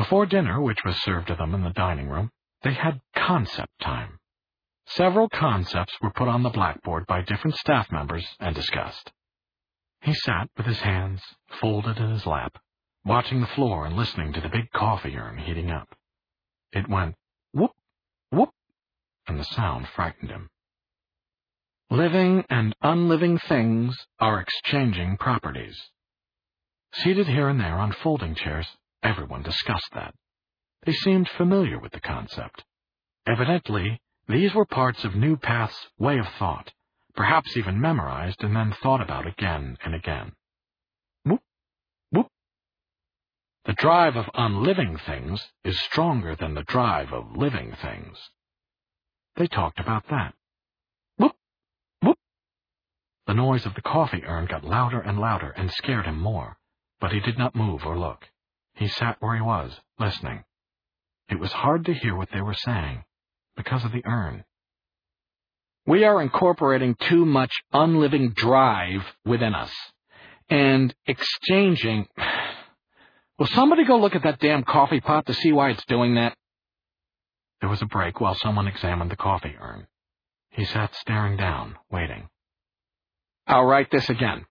Before dinner, which was served to them in the dining room, they had concept time. Several concepts were put on the blackboard by different staff members and discussed. He sat with his hands folded in his lap, watching the floor and listening to the big coffee urn heating up. It went whoop, whoop, and the sound frightened him. Living and unliving things are exchanging properties. Seated here and there on folding chairs, everyone discussed that. They seemed familiar with the concept. Evidently, these were parts of New Path's way of thought, perhaps even memorized and then thought about again and again. Whoop, whoop. The drive of unliving things is stronger than the drive of living things. They talked about that. Whoop, whoop. The noise of the coffee urn got louder and louder and scared him more, but he did not move or look. He sat where he was, listening. It was hard to hear what they were saying, because of the urn. We are incorporating too much unliving drive within us, and exchanging... Will somebody go look at that damn coffee pot to see why it's doing that? There was a break while someone examined the coffee urn. He sat staring down, waiting. I'll write this again.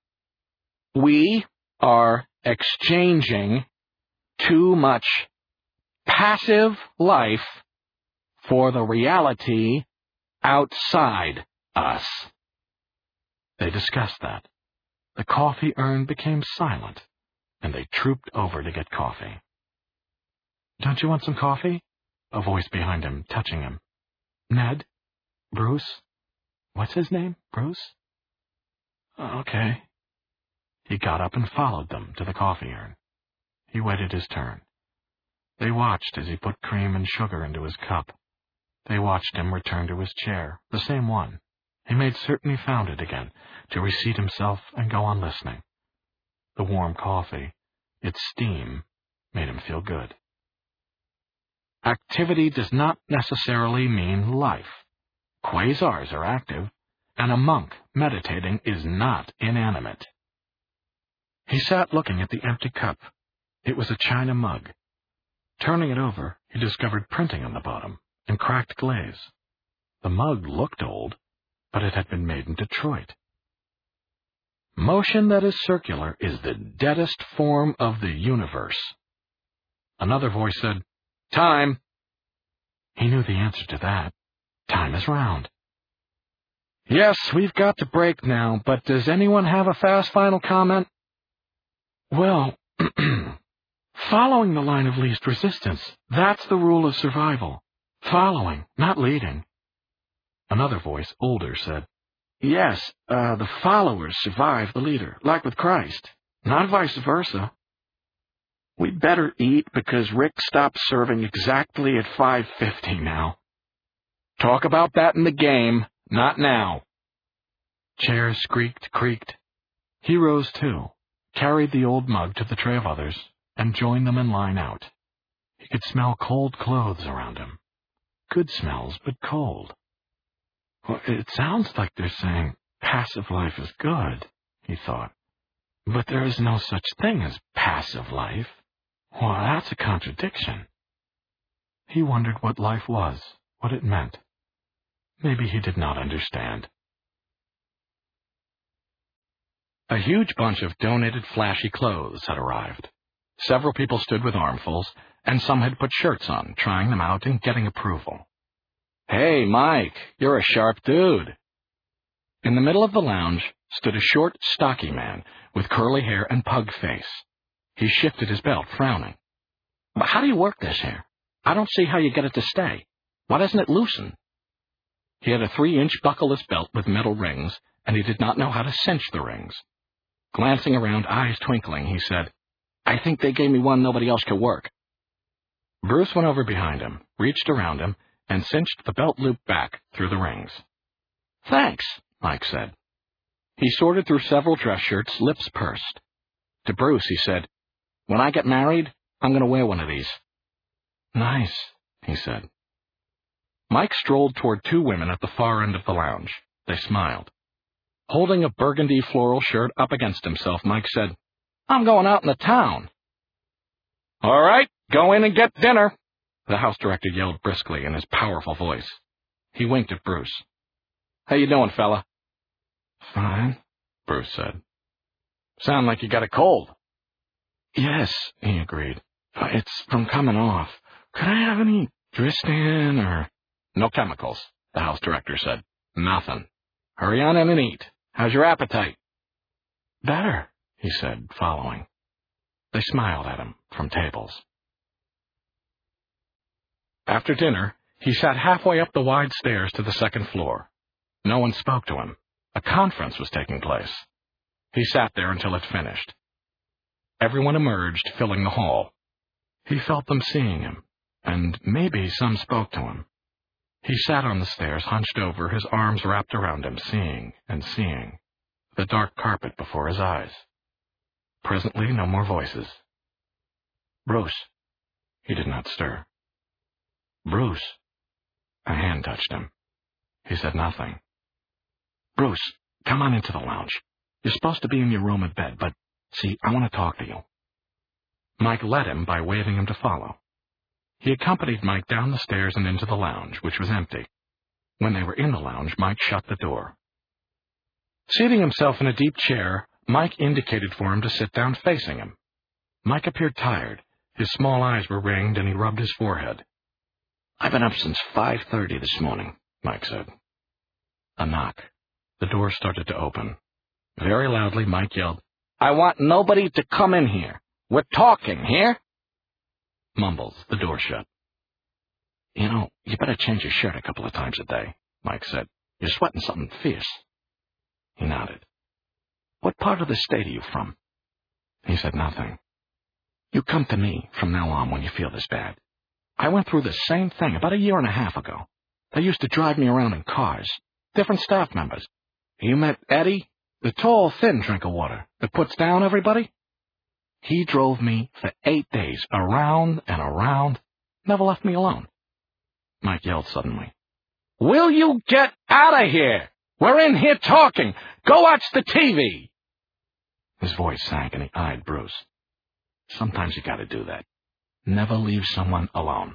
We are exchanging too much passive life for the reality outside us. They discussed that. The coffee urn became silent, and they trooped over to get coffee. Don't you want some coffee? A voice behind him, touching him. Ned? Bruce? What's his name? Bruce? Okay. He got up and followed them to the coffee urn. He waited his turn. They watched as he put cream and sugar into his cup. They watched him return to his chair, the same one. He made certain he found it again, to reseat himself and go on listening. The warm coffee, its steam, made him feel good. Activity does not necessarily mean life. Quasars are active, and a monk meditating is not inanimate. He sat looking at the empty cup. It was a china mug. Turning it over, he discovered printing on the bottom and cracked glaze. The mug looked old, but it had been made in Detroit. Motion that is circular is the deadest form of the universe. Another voice said, Time. He knew the answer to that. Time is round. Yes, we've got to break now, but does anyone have a fast final comment? Well, following the line of least resistance, that's the rule of survival. Following, not leading. Another voice, older, said, Yes, the followers survive the leader, like with Christ, not vice versa. We'd better eat because Rick stopped serving exactly at 5:50 now. Talk about that in the game, not now. Chairs squeaked, creaked. He rose too, carried the old mug to the tray of others, and joined them in line out. He could smell cold clothes around him. Good smells, but cold. Well, it sounds like they're saying passive life is good, he thought. But there is no such thing as passive life. Well, that's a contradiction. He wondered what life was, what it meant. Maybe he did not understand. A huge bunch of donated flashy clothes had arrived. Several people stood with armfuls, and some had put shirts on, trying them out and getting approval. Hey, Mike, you're a sharp dude. In the middle of the lounge stood a short, stocky man with curly hair and pug face. He shifted his belt, frowning. But how do you work this hair? I don't see how you get it to stay. Why doesn't it loosen? He had a 3-inch buckleless belt with metal rings, and he did not know how to cinch the rings. Glancing around, eyes twinkling, he said, I think they gave me one nobody else could work. Bruce went over behind him, reached around him, and cinched the belt loop back through the rings. Thanks, Mike said. He sorted through several dress shirts, lips pursed. To Bruce, he said, When I get married, I'm going to wear one of these. Nice, he said. Mike strolled toward 2 women at the far end of the lounge. They smiled. Holding a burgundy floral shirt up against himself, Mike said, I'm going out in the town. All right, Go in and get dinner, the house director yelled briskly in his powerful voice. He winked at Bruce. How you doing, fella? Fine, Bruce said. Sound like you got a cold. Yes, he agreed. It's from coming off. Could I have any Dristan or... No chemicals, the house director said. Nothing. Hurry on in and eat. How's your appetite? Better, he said, following. They smiled at him from tables. After dinner, he sat halfway up the wide stairs to the second floor. No one spoke to him. A conference was taking place. He sat there until it finished. Everyone emerged, filling the hall. He felt them seeing him, and maybe some spoke to him. He sat on the stairs, hunched over, his arms wrapped around him, seeing and seeing, the dark carpet before his eyes. Presently, no more voices. Bruce. He did not stir. Bruce. A hand touched him. He said nothing. Bruce, come on into the lounge. You're supposed to be in your room at bed, but, see, I want to talk to you. Mike led him by waving him to follow. He accompanied Mike down the stairs and into the lounge, which was empty. When they were in the lounge, Mike shut the door. Seating himself in a deep chair, Mike indicated for him to sit down facing him. Mike appeared tired. His small eyes were ringed, and he rubbed his forehead. I've been up since 5:30 this morning, Mike said. A knock. The door started to open. Very loudly, Mike yelled, I want nobody to come in here. We're talking, here? Mumbles, the door shut. You know, you better change your shirt a couple of times a day, Mike said. You're sweating something fierce. He nodded. What part of the state are you from? He said nothing. You come to me from now on when you feel this bad. I went through the same thing about 1.5 years ago. They used to drive me around in cars. Different staff members. You met Eddie? The tall, thin drink of water that puts down everybody? He drove me for 8 days, around and around, never left me alone. Mike yelled suddenly. Will you get out of here? We're in here talking. Go watch the TV. His voice sank and he eyed Bruce. Sometimes you gotta do that. Never leave someone alone.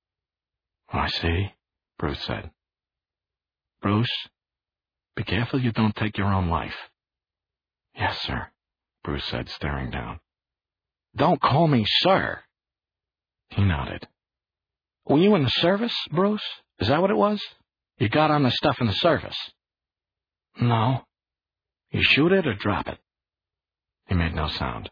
I see, Bruce said. Bruce, be careful you don't take your own life. Yes, sir, Bruce said, staring down. Don't call me sir. He nodded. Were you in the service, Bruce? Is that what it was? You got on the stuff in the service? No. You shoot it or drop it? He made no sound.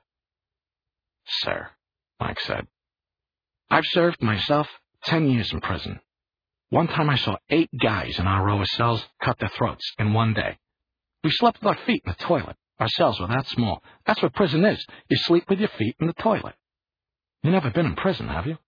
Sir, Mike said. I've served myself 10 years in prison. One time I saw 8 guys in our row of cells cut their throats in one day. We slept with our feet in the toilet. Our cells were that small. That's what prison is. You sleep with your feet in the toilet. You never been in prison, have you?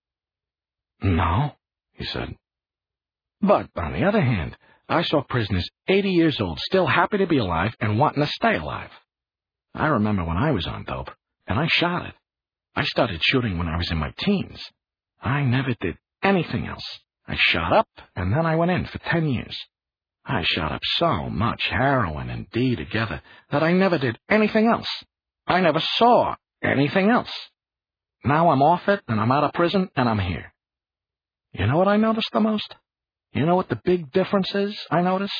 No, he said. But, on the other hand, I saw prisoners 80 years old, still happy to be alive and wanting to stay alive. I remember when I was on dope, and I shot it. I started shooting when I was in my teens. I never did anything else. I shot up, and then I went in for 10 years. I shot up so much heroin and D together that I never did anything else. I never saw anything else. Now I'm off it, and I'm out of prison, and I'm here. You know what I noticed the most? You know what the big difference is I noticed?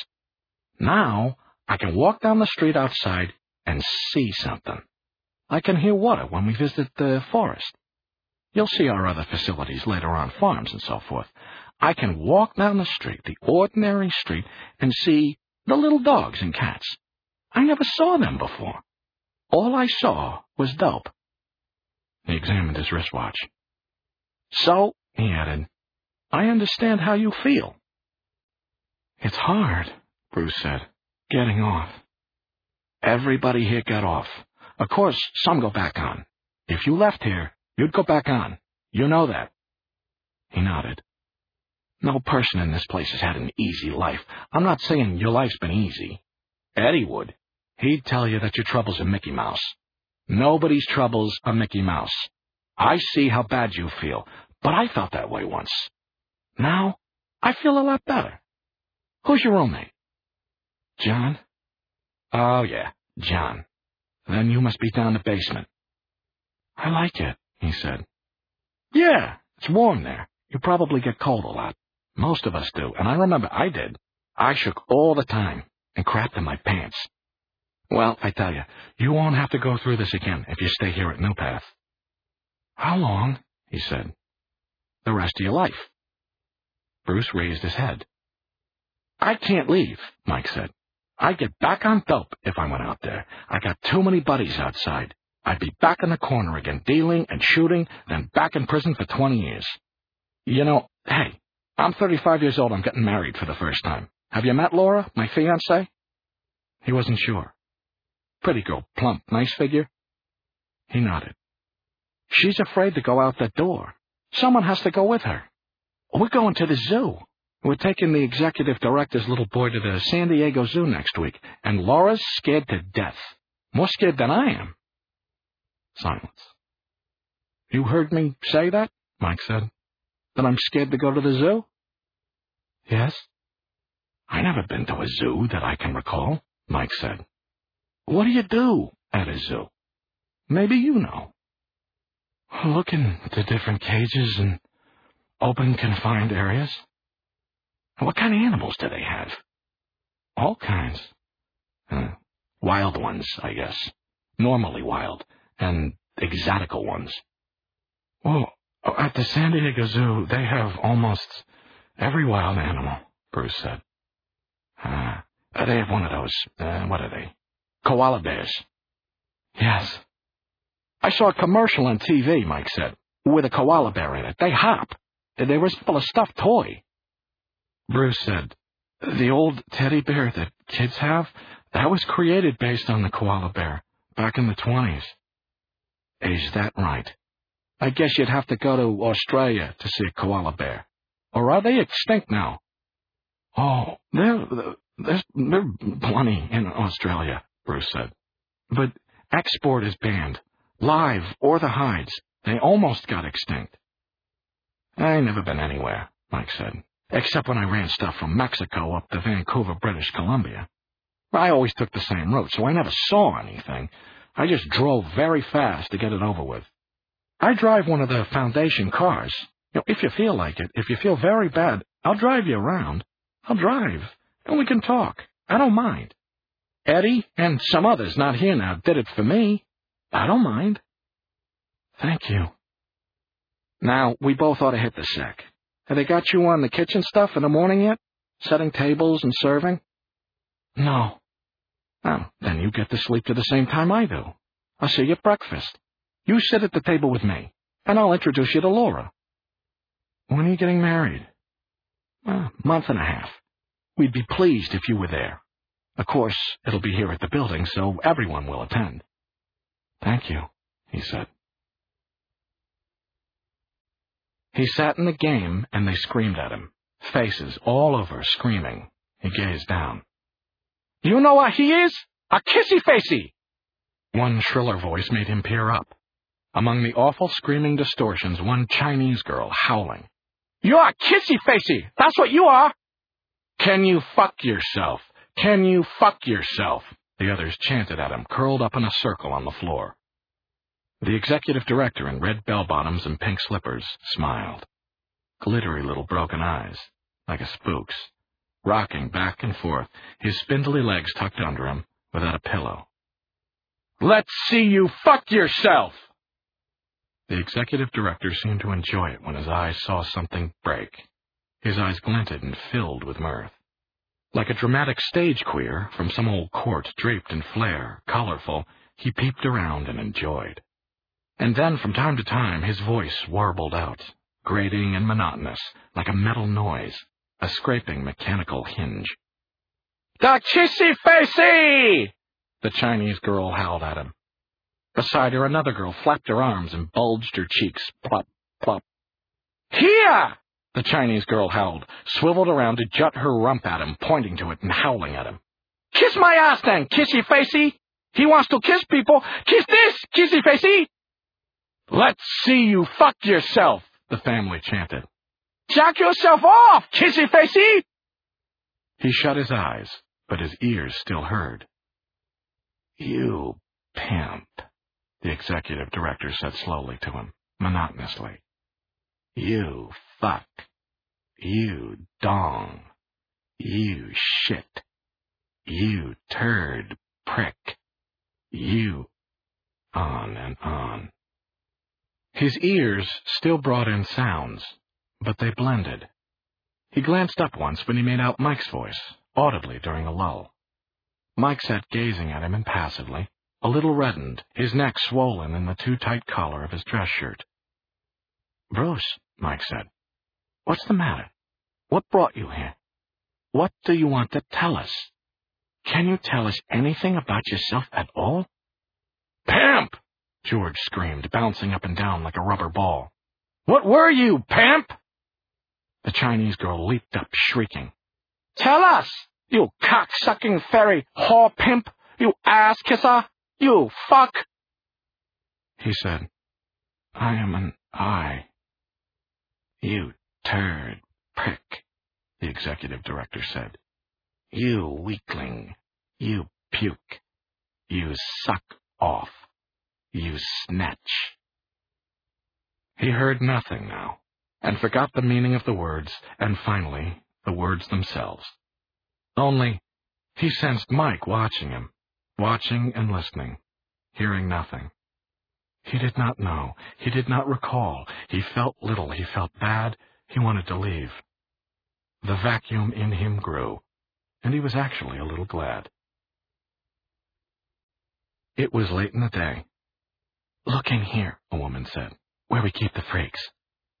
Now I can walk down the street outside and see something. I can hear water when we visit the forest. You'll see our other facilities later on, farms and so forth. I can walk down the street, the ordinary street, and see the little dogs and cats. I never saw them before. All I saw was dope. He examined his wristwatch. So, he added, I understand how you feel. It's hard, Bruce said, getting off. Everybody here got off. Of course, some go back on. If you left here, you'd go back on. You know that. He nodded. No person in this place has had an easy life. I'm not saying your life's been easy. Eddie would. He'd tell you that your troubles are Mickey Mouse. Nobody's troubles are Mickey Mouse. I see how bad you feel, but I felt that way once. Now, I feel a lot better. Who's your roommate? John? Oh, yeah, John. Then you must be down the basement. I like it, he said. Yeah, it's warm there. You probably get cold a lot. Most of us do, and I remember I did. I shook all the time and crapped in my pants. Well, I tell you, you won't have to go through this again if you stay here at New Path. How long? He said. The rest of your life. Bruce raised his head. I can't leave, Mike said. I'd get back on dope if I went out there. I got too many buddies outside. I'd be back in the corner again, dealing and shooting, then back in prison for 20 years. You know, hey, I'm 35 years old. I'm getting married for the first time. Have you met Laura, my fiancée? He wasn't sure. Pretty girl, plump, nice figure? He nodded. She's afraid to go out that door. Someone has to go with her. We're going to the zoo. We're taking the executive director's little boy to the San Diego Zoo next week, and Laura's scared to death. More scared than I am. Silence. You heard me say that? Mike said. That I'm scared to go to the zoo? Yes. I never been to a zoo that I can recall, Mike said. What do you do at a zoo? Maybe you know. Look into different cages and open confined areas. What kind of animals do they have? All kinds. Wild ones, I guess. Normally wild. And exotical ones. Well, at the San Diego Zoo, they have almost every wild animal, Bruce said. They have one of those, what are they? Koala bears. Yes. I saw a commercial on TV, Mike said, with a koala bear in it. They hop. They resemble a stuffed toy. Bruce said, the old teddy bear that kids have, that was created based on the koala bear, back in the 20s. Is that right? I guess you'd have to go to Australia to see a koala bear. Or are they extinct now? Oh, there's plenty in Australia, Bruce said. But export is banned. Live or the hides. They almost got extinct. I ain't never been anywhere, Mike said, except when I ran stuff from Mexico up to Vancouver, British Columbia. I always took the same route, so I never saw anything. I just drove very fast to get it over with. I drive one of the Foundation cars. If you feel like it, if you feel very bad, I'll drive you around. I'll drive, and we can talk. I don't mind. Eddie and some others not here now did it for me. I don't mind. Thank you. Now, we both ought to hit the sack. Have they got you on the kitchen stuff in the morning yet? Setting tables and serving? No. Oh, then you get to sleep to the same time I do. I'll see you at breakfast. You sit at the table with me, and I'll introduce you to Laura. When are you getting married? Month and a half. We'd be pleased if you were there. Of course, it'll be here at the building, so everyone will attend. Thank you, he said. He sat in the game, and they screamed at him. Faces all over, screaming. He gazed down. You know what he is? A kissy-facey! One shriller voice made him peer up. Among the awful screaming distortions, one Chinese girl howling. You're a kissy-facey! That's what you are! Can you fuck yourself? Can you fuck yourself? The others chanted at him, curled up in a circle on the floor. The executive director in red bell-bottoms and pink slippers smiled. Glittery little broken eyes, like a spook's, rocking back and forth, his spindly legs tucked under him, without a pillow. Let's see you fuck yourself! The executive director seemed to enjoy it when his eyes saw something break. His eyes glinted and filled with mirth. Like a dramatic stage queer from some old court draped in flair, colorful, he peeped around and enjoyed. And then, from time to time, his voice warbled out, grating and monotonous, like a metal noise, a scraping mechanical hinge. The kissy-facey! The Chinese girl howled at him. Beside her, another girl flapped her arms and bulged her cheeks. Plop, plop. Here! The Chinese girl howled, swiveled around to jut her rump at him, pointing to it and howling at him. Kiss my ass then, kissy-facey! He wants to kiss people. Kiss this, kissy-facey! Let's see you fuck yourself, the family chanted. Jack yourself off, kissy-facey! He shut his eyes, but his ears still heard. You pimp, the executive director said slowly to him, monotonously. You fuck. You dong. You shit. You turd prick. You... On and on. His ears still brought in sounds, but they blended. He glanced up once when he made out Mike's voice, audibly during a lull. Mike sat gazing at him impassively, a little reddened, his neck swollen in the too-tight collar of his dress shirt. "Bruce," Mike said, "what's the matter? What brought you here? What do you want to tell us? Can you tell us anything about yourself at all?" "Pimp!" George screamed, bouncing up and down like a rubber ball. "What were you, pimp?" The Chinese girl leaped up, shrieking. "Tell us, you cock-sucking fairy whore pimp, you ass-kisser, you fuck!" He said, "I am an I." "You turd prick," the executive director said. "You weakling. You puke. You suck off. You snatch." He heard nothing now, and forgot the meaning of the words, and finally, the words themselves. Only, he sensed Mike watching him, watching and listening, hearing nothing. He did not know. He did not recall. He felt little. He felt bad. He wanted to leave. The vacuum in him grew, and he was actually a little glad. It was late in the day. "Look in here," a woman said, "where we keep the freaks."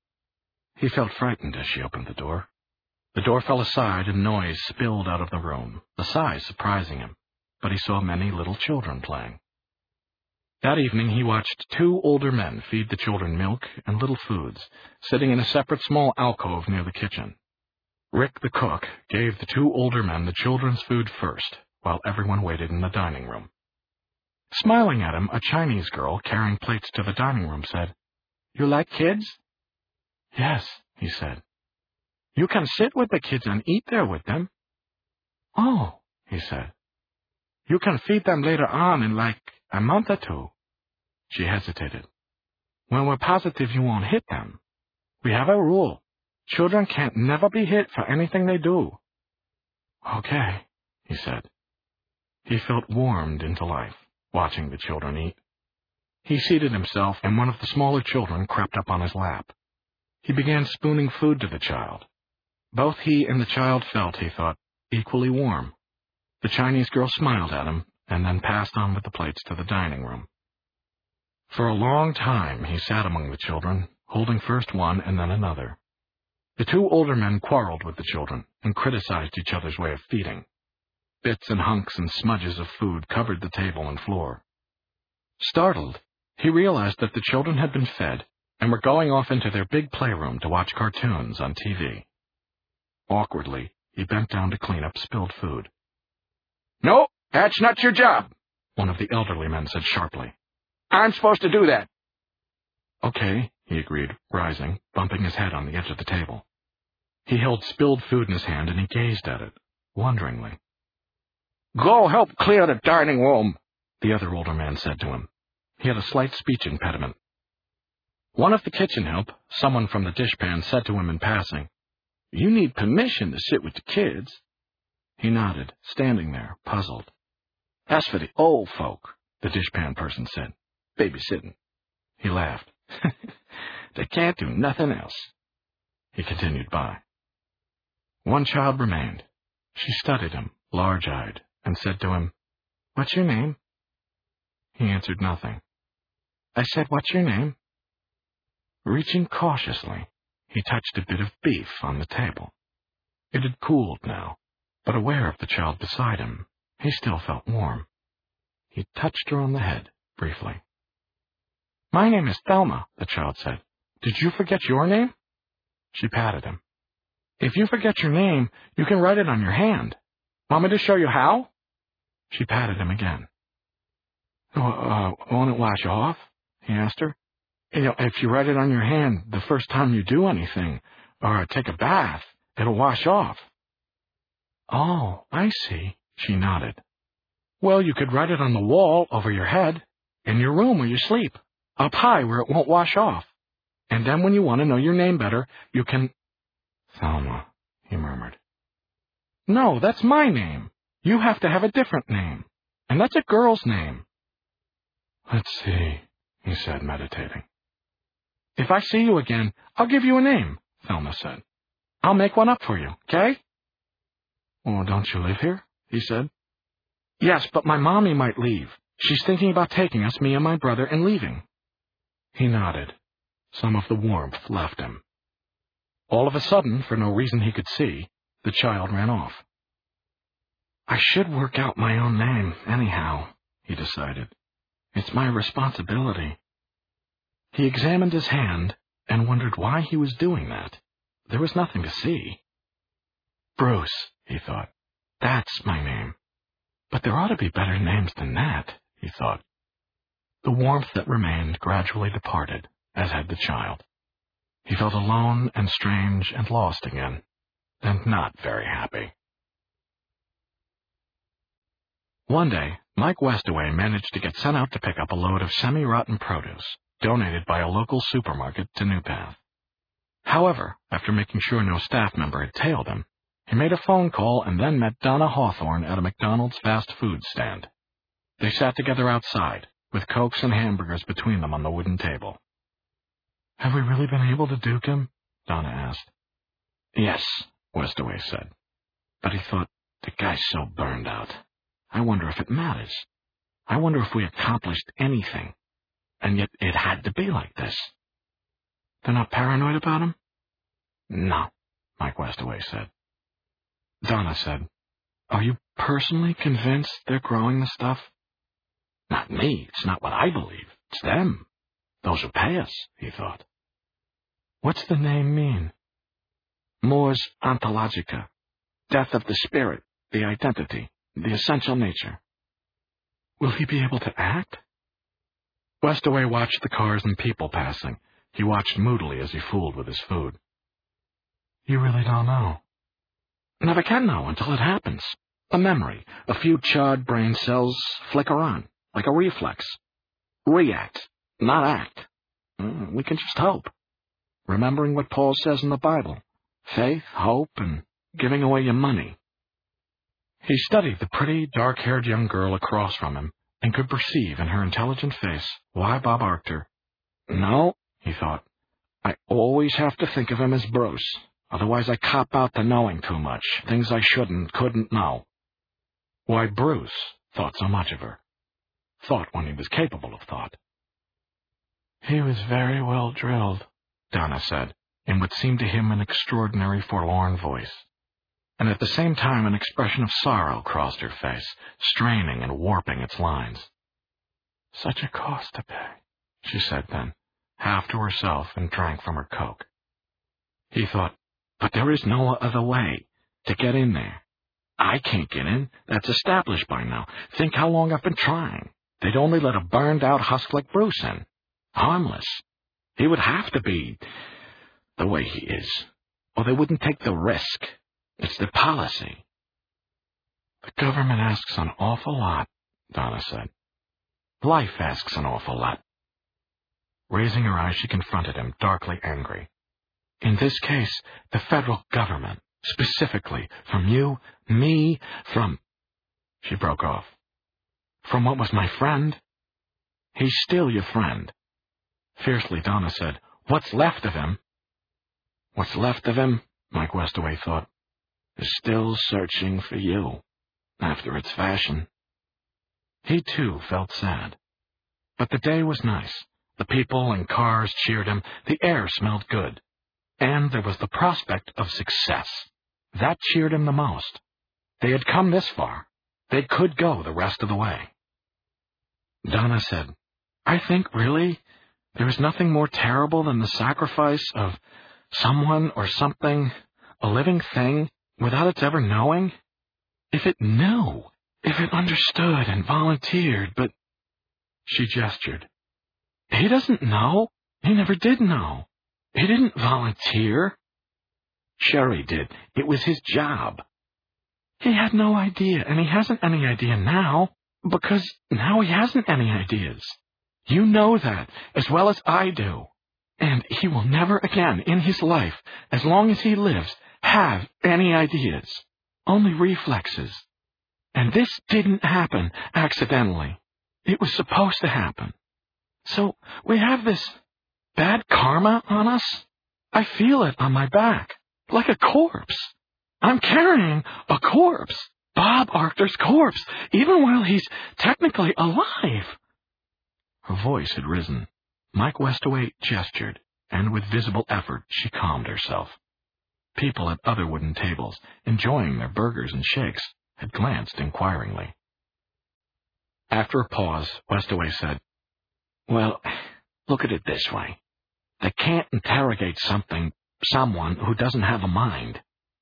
He felt frightened as she opened the door. The door fell aside and noise spilled out of the room, the size surprising him, but he saw many little children playing. That evening he watched 2 older men feed the children milk and little foods, sitting in a separate small alcove near the kitchen. Rick, the cook, gave the 2 older men the children's food first, while everyone waited in the dining room. Smiling at him, a Chinese girl carrying plates to the dining room said, "You like kids?" "Yes," he said. "You can sit with the kids and eat there with them." "Oh," he said. "You can feed them later on in like a month or 2. She hesitated. "When we're positive you won't hit them. We have a rule. Children can't never be hit for anything they do." "Okay," he said. He felt warmed into life, watching the children eat. He seated himself, and one of the smaller children crept up on his lap. He began spooning food to the child. Both he and the child felt, he thought, equally warm. The Chinese girl smiled at him, and then passed on with the plates to the dining room. For a long time he sat among the children, holding first one and then another. The 2 older men quarreled with the children and criticized each other's way of feeding. Bits and hunks and smudges of food covered the table and floor. Startled, he realized that the children had been fed and were going off into their big playroom to watch cartoons on TV. Awkwardly, he bent down to clean up spilled food. "No, that's not your job," one of the elderly men said sharply. "I'm supposed to do that." "Okay," he agreed, rising, bumping his head on the edge of the table. He held spilled food in his hand and he gazed at it, wonderingly. "Go help clear the dining room," the other older man said to him. He had a slight speech impediment. One of the kitchen help, someone from the dishpan, said to him in passing, "You need permission to sit with the kids." He nodded, standing there, puzzled. "That's for the old folk," the dishpan person said. "Babysitting." He laughed. "They can't do nothing else." He continued by. One child remained. She studied him, large-eyed, and said to him, "What's your name?" He answered nothing. "I said, what's your name?" Reaching cautiously, he touched a bit of beef on the table. It had cooled now, but aware of the child beside him, he still felt warm. He touched her on the head, briefly. "My name is Thelma," the child said. "Did you forget your name?" She patted him. "If you forget your name, you can write it on your hand. Want me to show you how?" She patted him again. Won't it wash off?" he asked her. If you write it on your hand the first time you do anything, or take a bath, it'll wash off." "Oh, I see," she nodded. "Well, you could write it on the wall over your head, in your room where you sleep, up high where it won't wash off." And then when you want to know your name better, you can... Thelma, he murmured. No, that's my name. You have to have a different name. And that's a girl's name. Let's see, he said, meditating. If I see you again, I'll give you a name, Thelma said. I'll make one up for you, okay? Oh, don't you live here? He said. Yes, but my mommy might leave. She's thinking about taking us, me and my brother, and leaving. He nodded. Some of the warmth left him. All of a sudden, for no reason he could see, the child ran off. I should work out my own name, anyhow, he decided. It's my responsibility. He examined his hand and wondered why he was doing that. There was nothing to see. Bruce, he thought. That's my name. But there ought to be better names than that, he thought. The warmth that remained gradually departed, as had the child. He felt alone and strange and lost again, and not very happy. One day, Mike Westaway managed to get sent out to pick up a load of semi-rotten produce, donated by a local supermarket to New Path. However, after making sure no staff member had tailed him, he made a phone call and then met Donna Hawthorne at a McDonald's fast food stand. They sat together outside, with Cokes and hamburgers between them on the wooden table. Have we really been able to duke him? Donna asked. Yes, Westaway said. But he thought, the guy's so burned out. I wonder if it matters. I wonder if we accomplished anything. And yet it had to be like this. They're not paranoid about him? No, Mike Westaway said. Donna said, Are you personally convinced they're growing the stuff? Not me. It's not what I believe. It's them. Those who pay us, he thought. What's the name mean? Mors ontologica. Death of the spirit, the identity, the essential nature. Will he be able to act? Westaway watched the cars and people passing. He watched moodily as he fooled with his food. You really don't know. Never can know until it happens. A memory, a few charred brain cells flicker on, like a reflex. React, not act. We can just hope. Remembering what Paul says in the Bible. Faith, hope, and giving away your money. He studied the pretty, dark-haired young girl across from him and could perceive in her intelligent face why Bob Arctor. No, he thought, I always have to think of him as Bruce. Otherwise I cop out to knowing too much, things I couldn't know. Why Bruce thought so much of her. Thought when he was capable of thought. He was very well drilled, Donna said, in what seemed to him an extraordinary forlorn voice. And at the same time an expression of sorrow crossed her face, straining and warping its lines. Such a cost to pay, she said then, half to herself, and drank from her Coke. He thought, but there is no other way to get in there. I can't get in. That's established by now. Think how long I've been trying. They'd only let a burned-out husk like Bruce in. Harmless. He would have to be the way he is, or they wouldn't take the risk. It's their policy. The government asks an awful lot, Donna said. Life asks an awful lot. Raising her eyes, she confronted him, darkly angry. In this case, the federal government, specifically, from you, me, from... She broke off. From what was my friend? He's still your friend. Fiercely, Donna said, What's left of him? What's left of him, Mike Westaway thought, is still searching for you, after its fashion. He, too, felt sad. But the day was nice. The people and cars cheered him. The air smelled good. And there was the prospect of success. That cheered him the most. They had come this far. They could go the rest of the way. Donna said, I think, really, there is nothing more terrible than the sacrifice of someone or something, a living thing, without its ever knowing. If it knew, if it understood and volunteered, but... She gestured. He doesn't know. He never did know. He didn't volunteer. Sure he did. It was his job. He had no idea, and he hasn't any idea now, because now he hasn't any ideas. You know that, as well as I do. And he will never again in his life, as long as he lives, have any ideas. Only reflexes. And this didn't happen accidentally. It was supposed to happen. So we have this bad karma on us. I feel it on my back, like a corpse. I'm carrying a corpse. Bob Arctor's corpse, even while he's technically alive. Her voice had risen. Mike Westaway gestured, and with visible effort she calmed herself. People at other wooden tables, enjoying their burgers and shakes, had glanced inquiringly. After a pause, Westaway said, "Well, look at it this way. They can't interrogate someone who doesn't have a mind."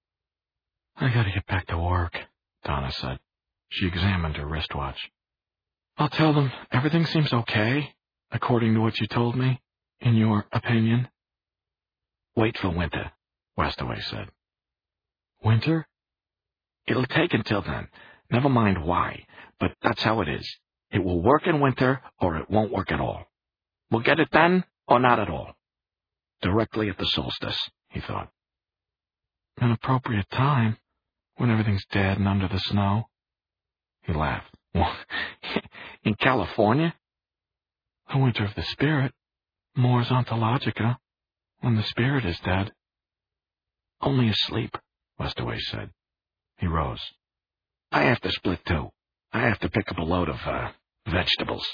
"I gotta get back to work," Donna said. She examined her wristwatch. "I'll tell them everything seems okay, according to what you told me, in your opinion." "Wait for winter," Westaway said. "Winter?" "It'll take until then. Never mind why, but that's how it is. It will work in winter, or it won't work at all. We'll get it then, or not at all. Directly at the solstice," he thought. "An appropriate time, when everything's dead and under the snow." He laughed. "Well, in California?" "The winter of the spirit, Mors Ontologica, when the spirit is dead." "Only asleep," Westaway said. He rose. "I have to split too. I have to pick up a load of, vegetables."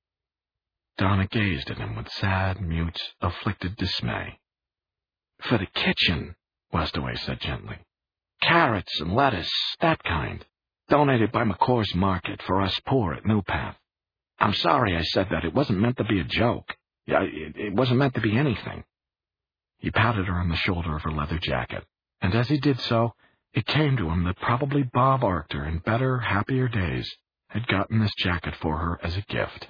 Donna gazed at him with sad, mute, afflicted dismay. "For the kitchen," Westaway said gently. "Carrots and lettuce, that kind. Donated by McCore's Market for us poor at New Path. I'm sorry I said that. It wasn't meant to be a joke. It wasn't meant to be anything." He patted her on the shoulder of her leather jacket, and as he did so, it came to him that probably Bob Arctor, in better, happier days, had gotten this jacket for her as a gift.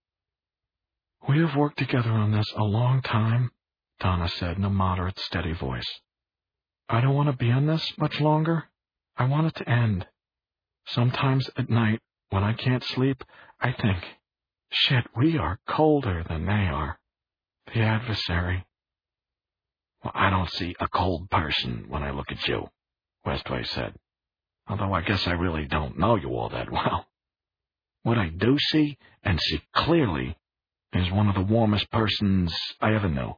"We have worked together on this a long time," Donna said in a moderate, steady voice. "I don't want to be on this much longer. I want it to end. Sometimes at night, when I can't sleep, I think, shit, we are colder than they are. The adversary." "Well, I don't see a cold person when I look at you," Westaway said. "Although I guess I really don't know you all that well. What I do see, and see clearly, is one of the warmest persons I ever knew."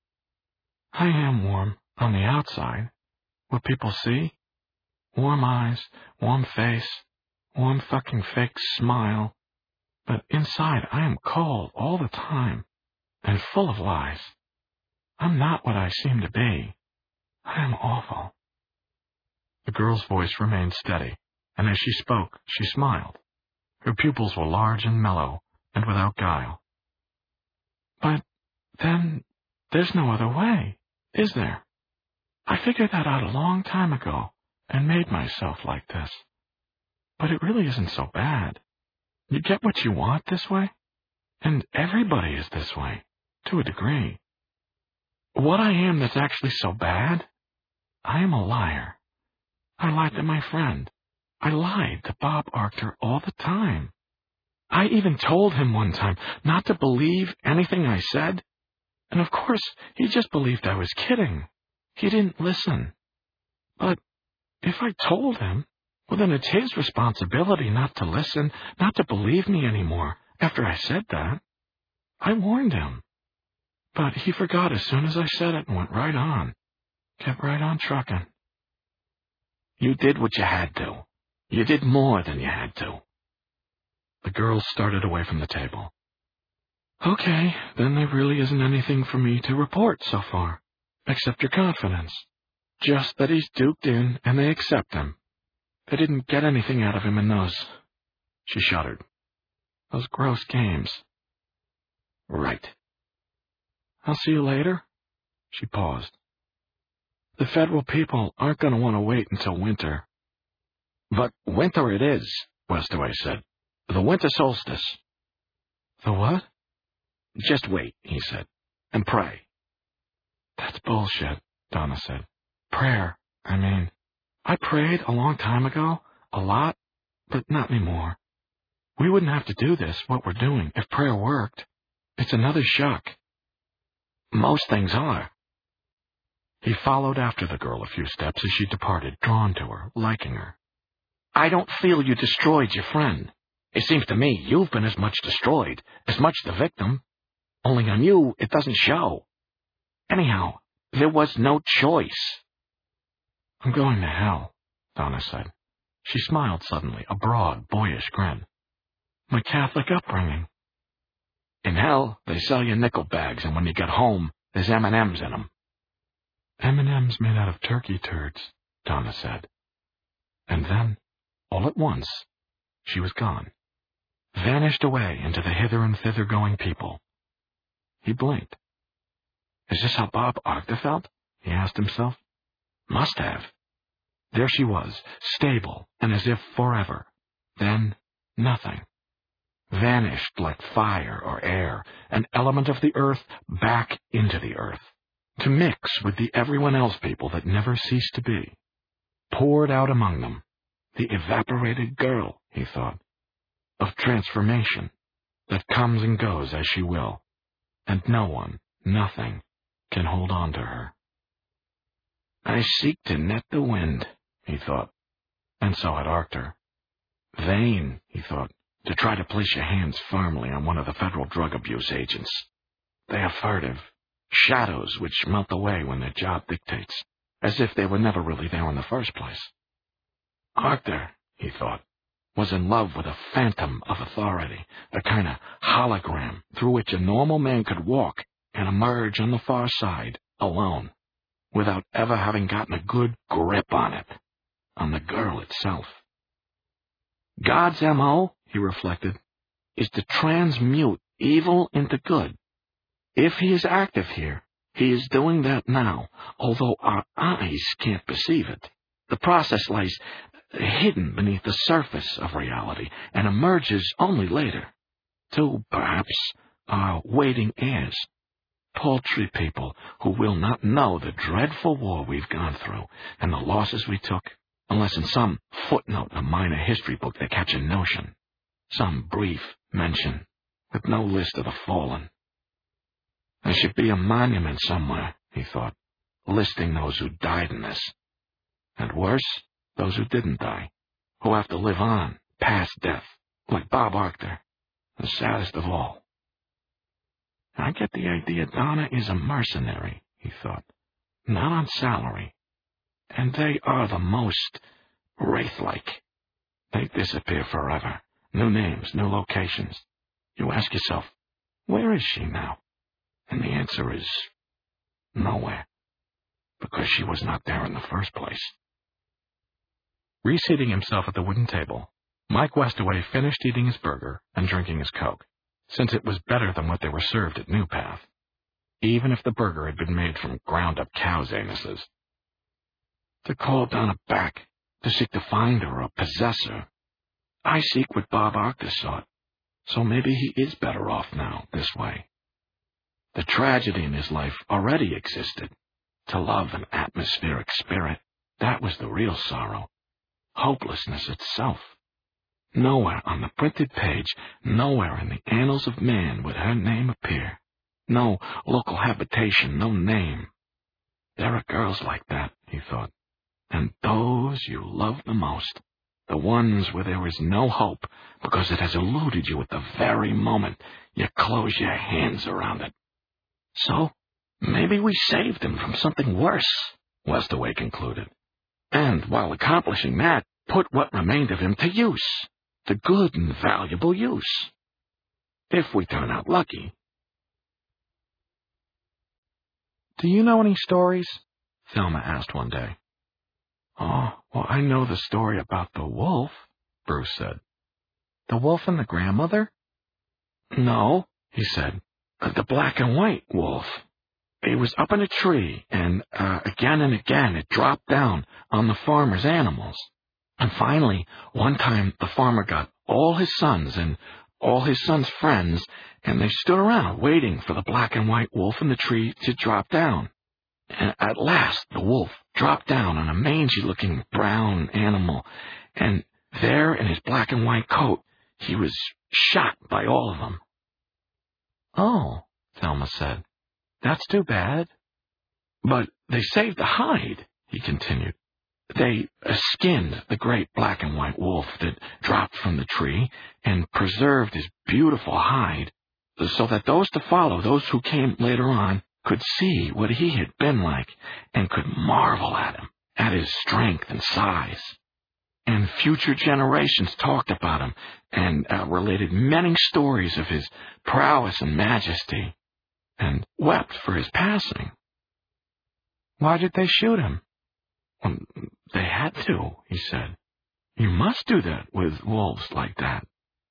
"I am warm, on the outside. What people see? Warm eyes, warm face, warm fucking fake smile. But inside I am cold all the time, and full of lies. I'm not what I seem to be. I am awful." The girl's voice remained steady, and as she spoke, she smiled. Her pupils were large and mellow, and without guile. "But then there's no other way, is there? I figured that out a long time ago, and made myself like this. But it really isn't so bad. You get what you want this way, and everybody is this way, to a degree. What I am that's actually so bad? I am a liar. I lied to my friend. I lied to Bob Arctor all the time. I even told him one time not to believe anything I said, and of course he just believed I was kidding. He didn't listen. But if I told him, well, then it's his responsibility not to listen, not to believe me anymore after I said that. I warned him. But he forgot as soon as I said it and went right on. Kept right on trucking." "You did what you had to. You did more than you had to." The girl started away from the table. "Okay, then there really isn't anything for me to report so far, except your confidence. Just that he's duped in and they accept him. They didn't get anything out of him in those..." She shuddered. "Those gross games." "Right." "I'll see you later." She paused. "The federal people aren't going to want to wait until winter." "But winter it is," Westaway said. "The winter solstice." "The what?" "Just wait," he said, "and pray." "That's bullshit," Donna said. "Prayer, I mean. I prayed a long time ago, a lot, but not anymore. We wouldn't have to do this, what we're doing, if prayer worked. It's another shock." Most things are. He followed after the girl a few steps as she departed, drawn to her, liking her. I don't feel you destroyed your friend. It seems to me you've been as much destroyed, as much the victim. Only on you, it doesn't show. Anyhow, there was no choice. I'm going to hell, Donna said. She smiled suddenly, a broad, boyish grin. My Catholic upbringing. In hell, they sell you nickel bags, and when you get home, there's M&Ms in them. M&Ms made out of turkey turds, Donna said. And then, all at once, she was gone, vanished away into the hither and thither going people. He blinked. Is this how Bob Arthur felt? He asked himself. Must have. There she was, stable and as if forever. Then, nothing. Vanished like fire or air, an element of the earth back into the earth, to mix with the everyone else people that never ceased to be. Poured out among them, the evaporated girl, he thought, of transformation, that comes and goes as she will, and no one, nothing, can hold on to her. I seek to net the wind, he thought, and so had Arthur. Vain, he thought, to try to place your hands firmly on one of the federal drug abuse agents. They are furtive, shadows which melt away when their job dictates, as if they were never really there in the first place. Arthur, he thought, was in love with a phantom of authority, a kind of hologram through which a normal man could walk and emerge on the far side, alone, without ever having gotten a good grip on it, on the girl itself. God's M.O., he reflected, is to transmute evil into good. If he is active here, he is doing that now, although our eyes can't perceive it. The process lies hidden beneath the surface of reality and emerges only later. To, perhaps, our waiting heirs, paltry people who will not know the dreadful war we've gone through and the losses we took, unless in some footnote in a minor history book they catch a notion, some brief mention, with no list of the fallen. There should be a monument somewhere, he thought, listing those who died in this. And worse, those who didn't die, who have to live on, past death, like Bob Arthur, the saddest of all. I get the idea Donna is a mercenary, he thought, not on salary. And they are the most wraith-like. They disappear forever. New names, new locations. You ask yourself, where is she now? And the answer is nowhere, because she was not there in the first place. Reseating himself at the wooden table, Mike Westaway finished eating his burger and drinking his Coke, since it was better than what they were served at New Path, even if the burger had been made from ground-up cow's anuses. To call Donna back, to seek to find her or possess her. I seek what Bob Arthur sought, so maybe he is better off now, this way. The tragedy in his life already existed. To love an atmospheric spirit, that was the real sorrow. Hopelessness itself. Nowhere on the printed page, nowhere in the annals of man would her name appear. No local habitation, no name. There are girls like that, he thought. And those you love the most, the ones where there is no hope because it has eluded you at the very moment you close your hands around it. So, maybe we saved him from something worse, Westaway concluded. And while accomplishing that, put what remained of him to use, to good and valuable use. If we turn out lucky. Do you know any stories? Thelma asked one day. Oh, well, I know the story about the wolf, Bruce said. The wolf and the grandmother? No, he said. The black and white wolf. It was up in a tree, and again and again it dropped down on the farmer's animals. And finally, one time the farmer got all his sons and all his sons' friends, and they stood around waiting for the black and white wolf in the tree to drop down. And at last the wolf dropped down on a mangy-looking brown animal, and there in his black and white coat he was shot by all of them. Oh, Thelma said. That's too bad. But they saved the hide, he continued. They skinned the great black and white wolf that dropped from the tree and preserved his beautiful hide so that those to follow, those who came later on, could see what he had been like and could marvel at him, at his strength and size. And future generations talked about him and related many stories of his prowess and majesty and wept for his passing. Why did they shoot him? Well, they had to, he said. You must do that with wolves like that.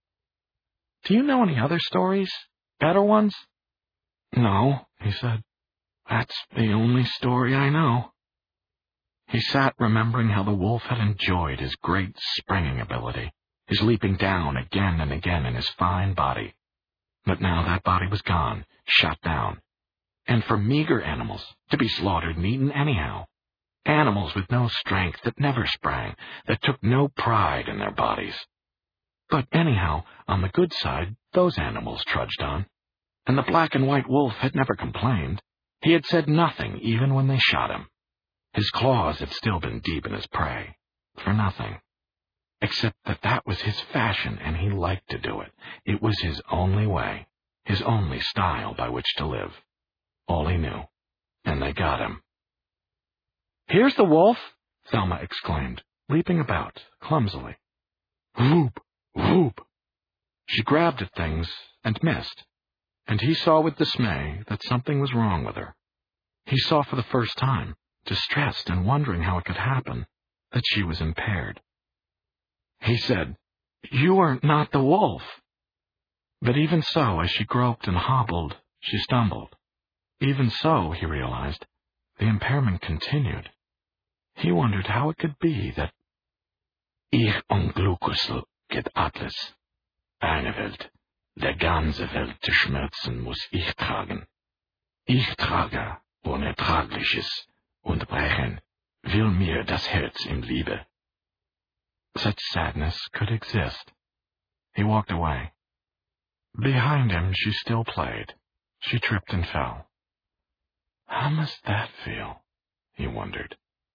Do you know any other stories? Better ones? No, he said. That's the only story I know. He sat remembering how the wolf had enjoyed his great springing ability, his leaping down again and again in his fine body. But now that body was gone, shot down. And for meager animals, to be slaughtered and eaten anyhow. Animals with no strength, that never sprang, that took no pride in their bodies. But anyhow, on the good side, those animals trudged on. And the black and white wolf had never complained. He had said nothing even when they shot him. His claws had still been deep in his prey, for nothing. Except that was his fashion, and he liked to do it. It was his only way, his only style by which to live. All he knew. And they got him. Here's the wolf, Thelma exclaimed, leaping about, clumsily. Whoop, whoop. She grabbed at things and missed, and he saw with dismay that something was wrong with her. He saw for the first time, distressed and wondering how it could happen, that she was impaired. He said, You are not the wolf. But even so, as she groped and hobbled, she stumbled. Even so, he realized, the impairment continued. He wondered how it could be that Ich Unglückssel geht alles. Eine Welt, der ganze Welt zu schmerzen muss ich tragen. Ich trage Unertragliches und brechen will mir das Herz im Liebe. Such sadness could exist. He walked away. Behind him she still played. She tripped and fell. How must that feel? He wondered.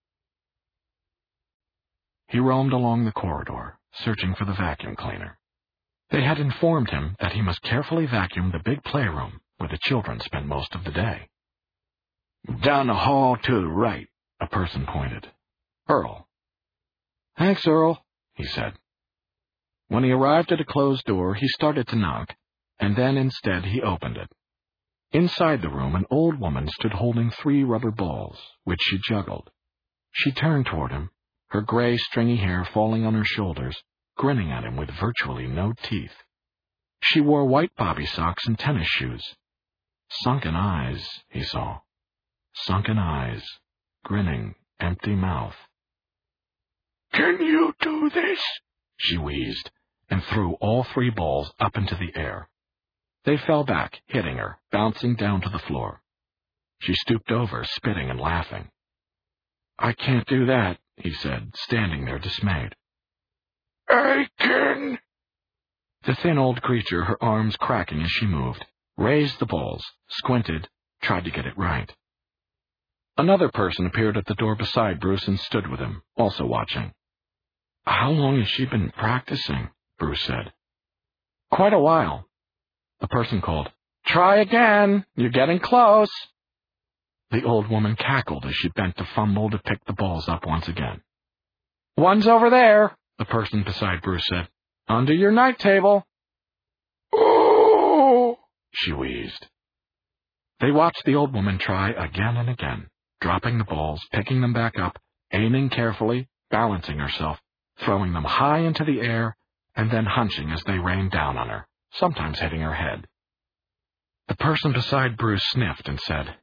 He roamed along the corridor, searching for the vacuum cleaner. They had informed him that he must carefully vacuum the big playroom where the children spent most of the day. Down the hall to the right, a person pointed. Earl. Thanks, Earl, he said. When he arrived at a closed door, he started to knock, and then instead he opened it. Inside the room, an old woman stood holding 3 rubber balls, which she juggled. She turned toward him, her gray, stringy hair falling on her shoulders, grinning at him with virtually no teeth. She wore white bobby socks and tennis shoes. Sunken eyes, he saw. Sunken eyes, grinning, empty mouth. Can you do this? She wheezed, and threw all 3 balls up into the air. They fell back, hitting her, bouncing down to the floor. She stooped over, spitting and laughing. I can't do that, he said, standing there dismayed. I can. The thin old creature, her arms cracking as she moved, raised the balls, squinted, tried to get it right. Another person appeared at the door beside Bruce and stood with him, also watching. How long has she been practicing? Bruce said. Quite a while. The person called, Try again. You're getting close. The old woman cackled as she bent to fumble to pick the balls up once again. One's over there, the person beside Bruce said. Under your night table. Oh, she wheezed. They watched the old woman try again and again, dropping the balls, picking them back up, aiming carefully, balancing herself, throwing them high into the air, and then hunching as they rained down on her, sometimes hitting her head. The person beside Bruce sniffed and said,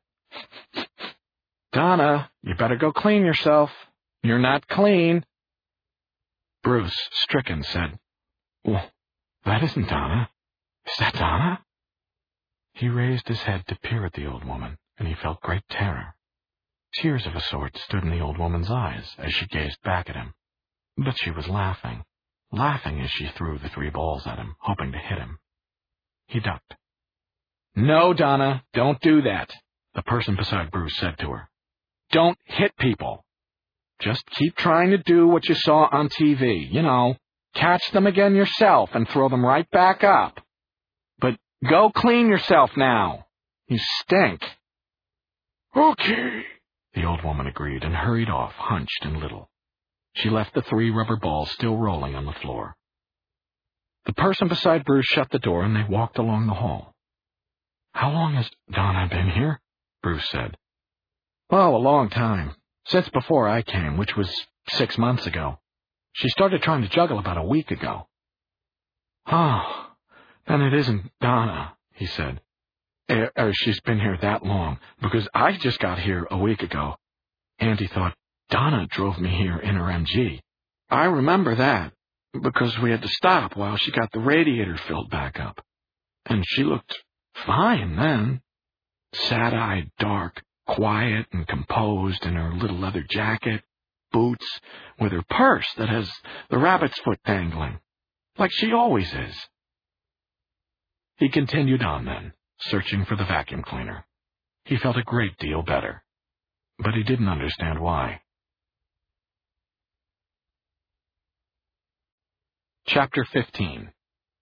Donna, you better go clean yourself. You're not clean. Bruce, stricken, said, Well, that isn't Donna. Is that Donna? He raised his head to peer at the old woman, and he felt great terror. Tears of a sort stood in the old woman's eyes as she gazed back at him. But she was laughing, laughing as she threw the 3 balls at him, hoping to hit him. He ducked. No, Donna, don't do that. The person beside Bruce said to her, "Don't hit people. Just keep trying to do what you saw on TV. You know, catch them again yourself and throw them right back up. But go clean yourself now. You stink." "Okay," the old woman agreed and hurried off, hunched and little. She left the 3 rubber balls still rolling on the floor. The person beside Bruce shut the door and they walked along the hall. "How long has Donna been here?" Bruce said. "Oh, a long time. Since before I came, which was 6 months ago. She started trying to juggle about a week ago." "Oh, then it isn't Donna," he said. She's been here that long, because I just got here a week ago." Andy thought, "Donna drove me here in her MG. I remember that, because we had to stop while she got the radiator filled back up. And she looked fine then. Sad-eyed, dark, quiet and composed in her little leather jacket, boots, with her purse that has the rabbit's foot dangling, like she always is." He continued on then, searching for the vacuum cleaner. He felt a great deal better, but he didn't understand why. Chapter 15.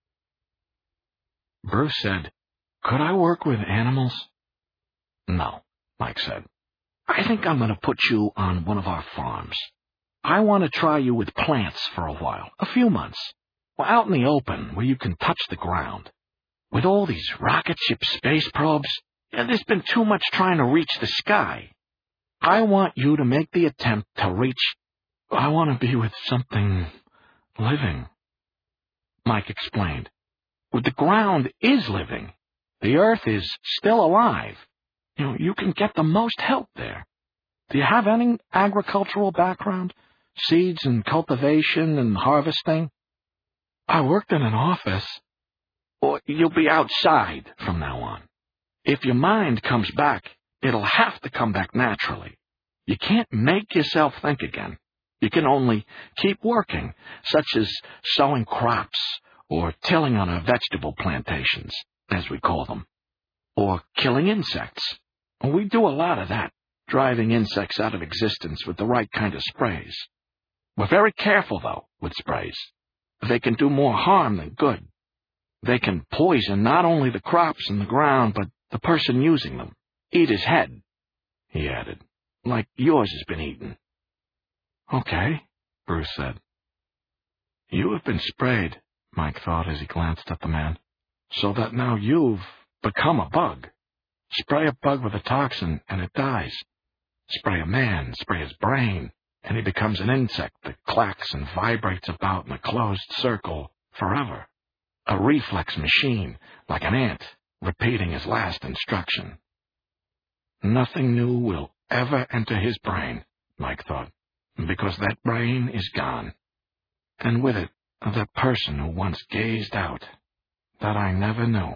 Bruce said, "Could I work with animals?" "No," Mike said. "I think I'm going to put you on one of our farms. I want to try you with plants for a while, a few months. Well, out in the open, where you can touch the ground. With all these rocket ship space probes, there's been too much trying to reach the sky. I want you to make the attempt to reach. I want to be with something living." Mike explained. "The ground is living. The earth is still alive. You can get the most help there. Do you have any agricultural background? Seeds and cultivation and harvesting?" "I worked in an office." "Or you'll be outside from now on. If your mind comes back, it'll have to come back naturally. You can't make yourself think again. You can only keep working, such as sowing crops or tilling on our vegetable plantations, as we call them, or killing insects. We do a lot of that, driving insects out of existence with the right kind of sprays. We're very careful, though, with sprays. They can do more harm than good. They can poison not only the crops and the ground, but the person using them. Eat his head," he added, "like yours has been eaten." "Okay," Bruce said. "You have been sprayed," Mike thought as he glanced at the man, "so that now you've become a bug. Spray a bug with a toxin and it dies. Spray a man, spray his brain, and he becomes an insect that clacks and vibrates about in a closed circle forever. A reflex machine, like an ant, repeating his last instruction. Nothing new will ever enter his brain," Mike thought, "because that brain is gone. And with it, that person who once gazed out, that I never knew.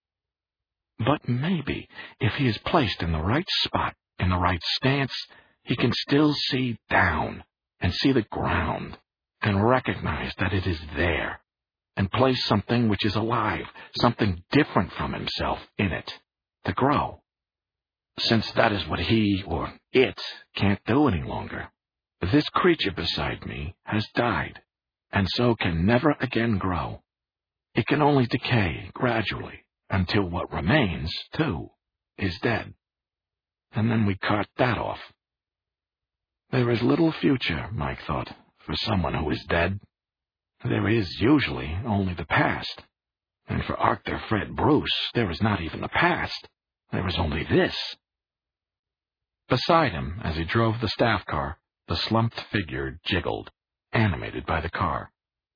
But maybe, if he is placed in the right spot, in the right stance, he can still see down and see the ground and recognize that it is there and place something which is alive, something different from himself in it, to grow. Since that is what he or it can't do any longer. This creature beside me has died, and so can never again grow. It can only decay gradually until what remains, too, is dead. And then we cart that off. There is little future, Mike thought, for someone who is dead. There is usually only the past. And for Arthur Fred Bruce, there is not even the past. There is only this. Beside him, as he drove the staff car, the slumped figure jiggled, animated by the car.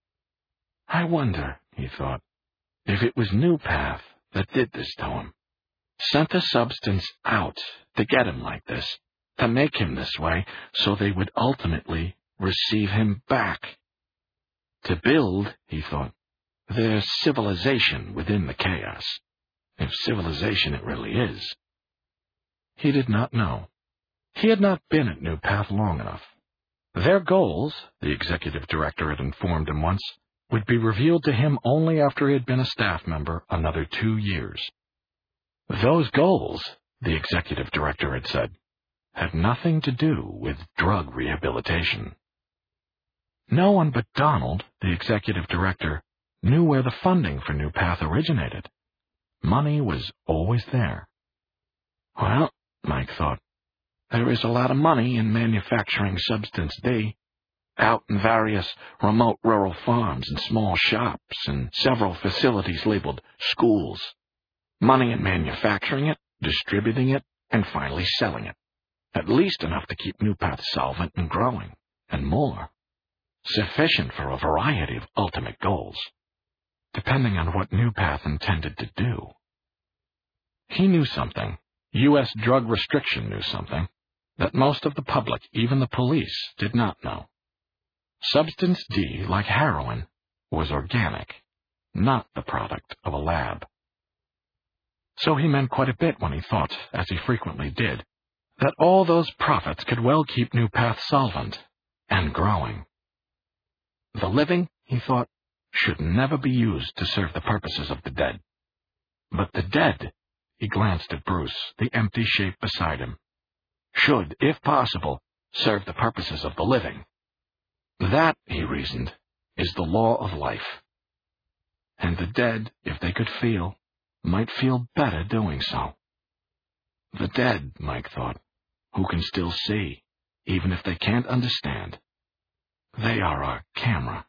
I wonder, he thought, if it was New Path that did this to him. Sent a substance out to get him like this, to make him this way, so they would ultimately receive him back. To build, he thought, their civilization within the chaos, if civilization it really is. He did not know. He had not been at New Path long enough. Their goals, the executive director had informed him once, would be revealed to him only after he had been a staff member another 2 years. Those goals, the executive director had said, had nothing to do with drug rehabilitation. No one but Donald, the executive director, knew where the funding for New Path originated. Money was always there. Well, Mike thought, there is a lot of money in manufacturing Substance D, out in various remote rural farms and small shops and several facilities labeled schools. Money in manufacturing it, distributing it, and finally selling it. At least enough to keep New Path solvent and growing, and more. Sufficient for a variety of ultimate goals, depending on what New Path intended to do. He knew something, U.S. drug restriction knew something, that most of the public, even the police, did not know. Substance D, like heroin, was organic, not the product of a lab. So he meant quite a bit when he thought, as he frequently did, that all those profits could well keep New Path solvent and growing. The living, he thought, should never be used to serve the purposes of the dead. But the dead, he glanced at Bruce, the empty shape beside him, should, if possible, serve the purposes of the living. That, he reasoned, is the law of life. And the dead, if they could feel, might feel better doing so. The dead, Mike thought, who can still see, even if they can't understand. They are our camera.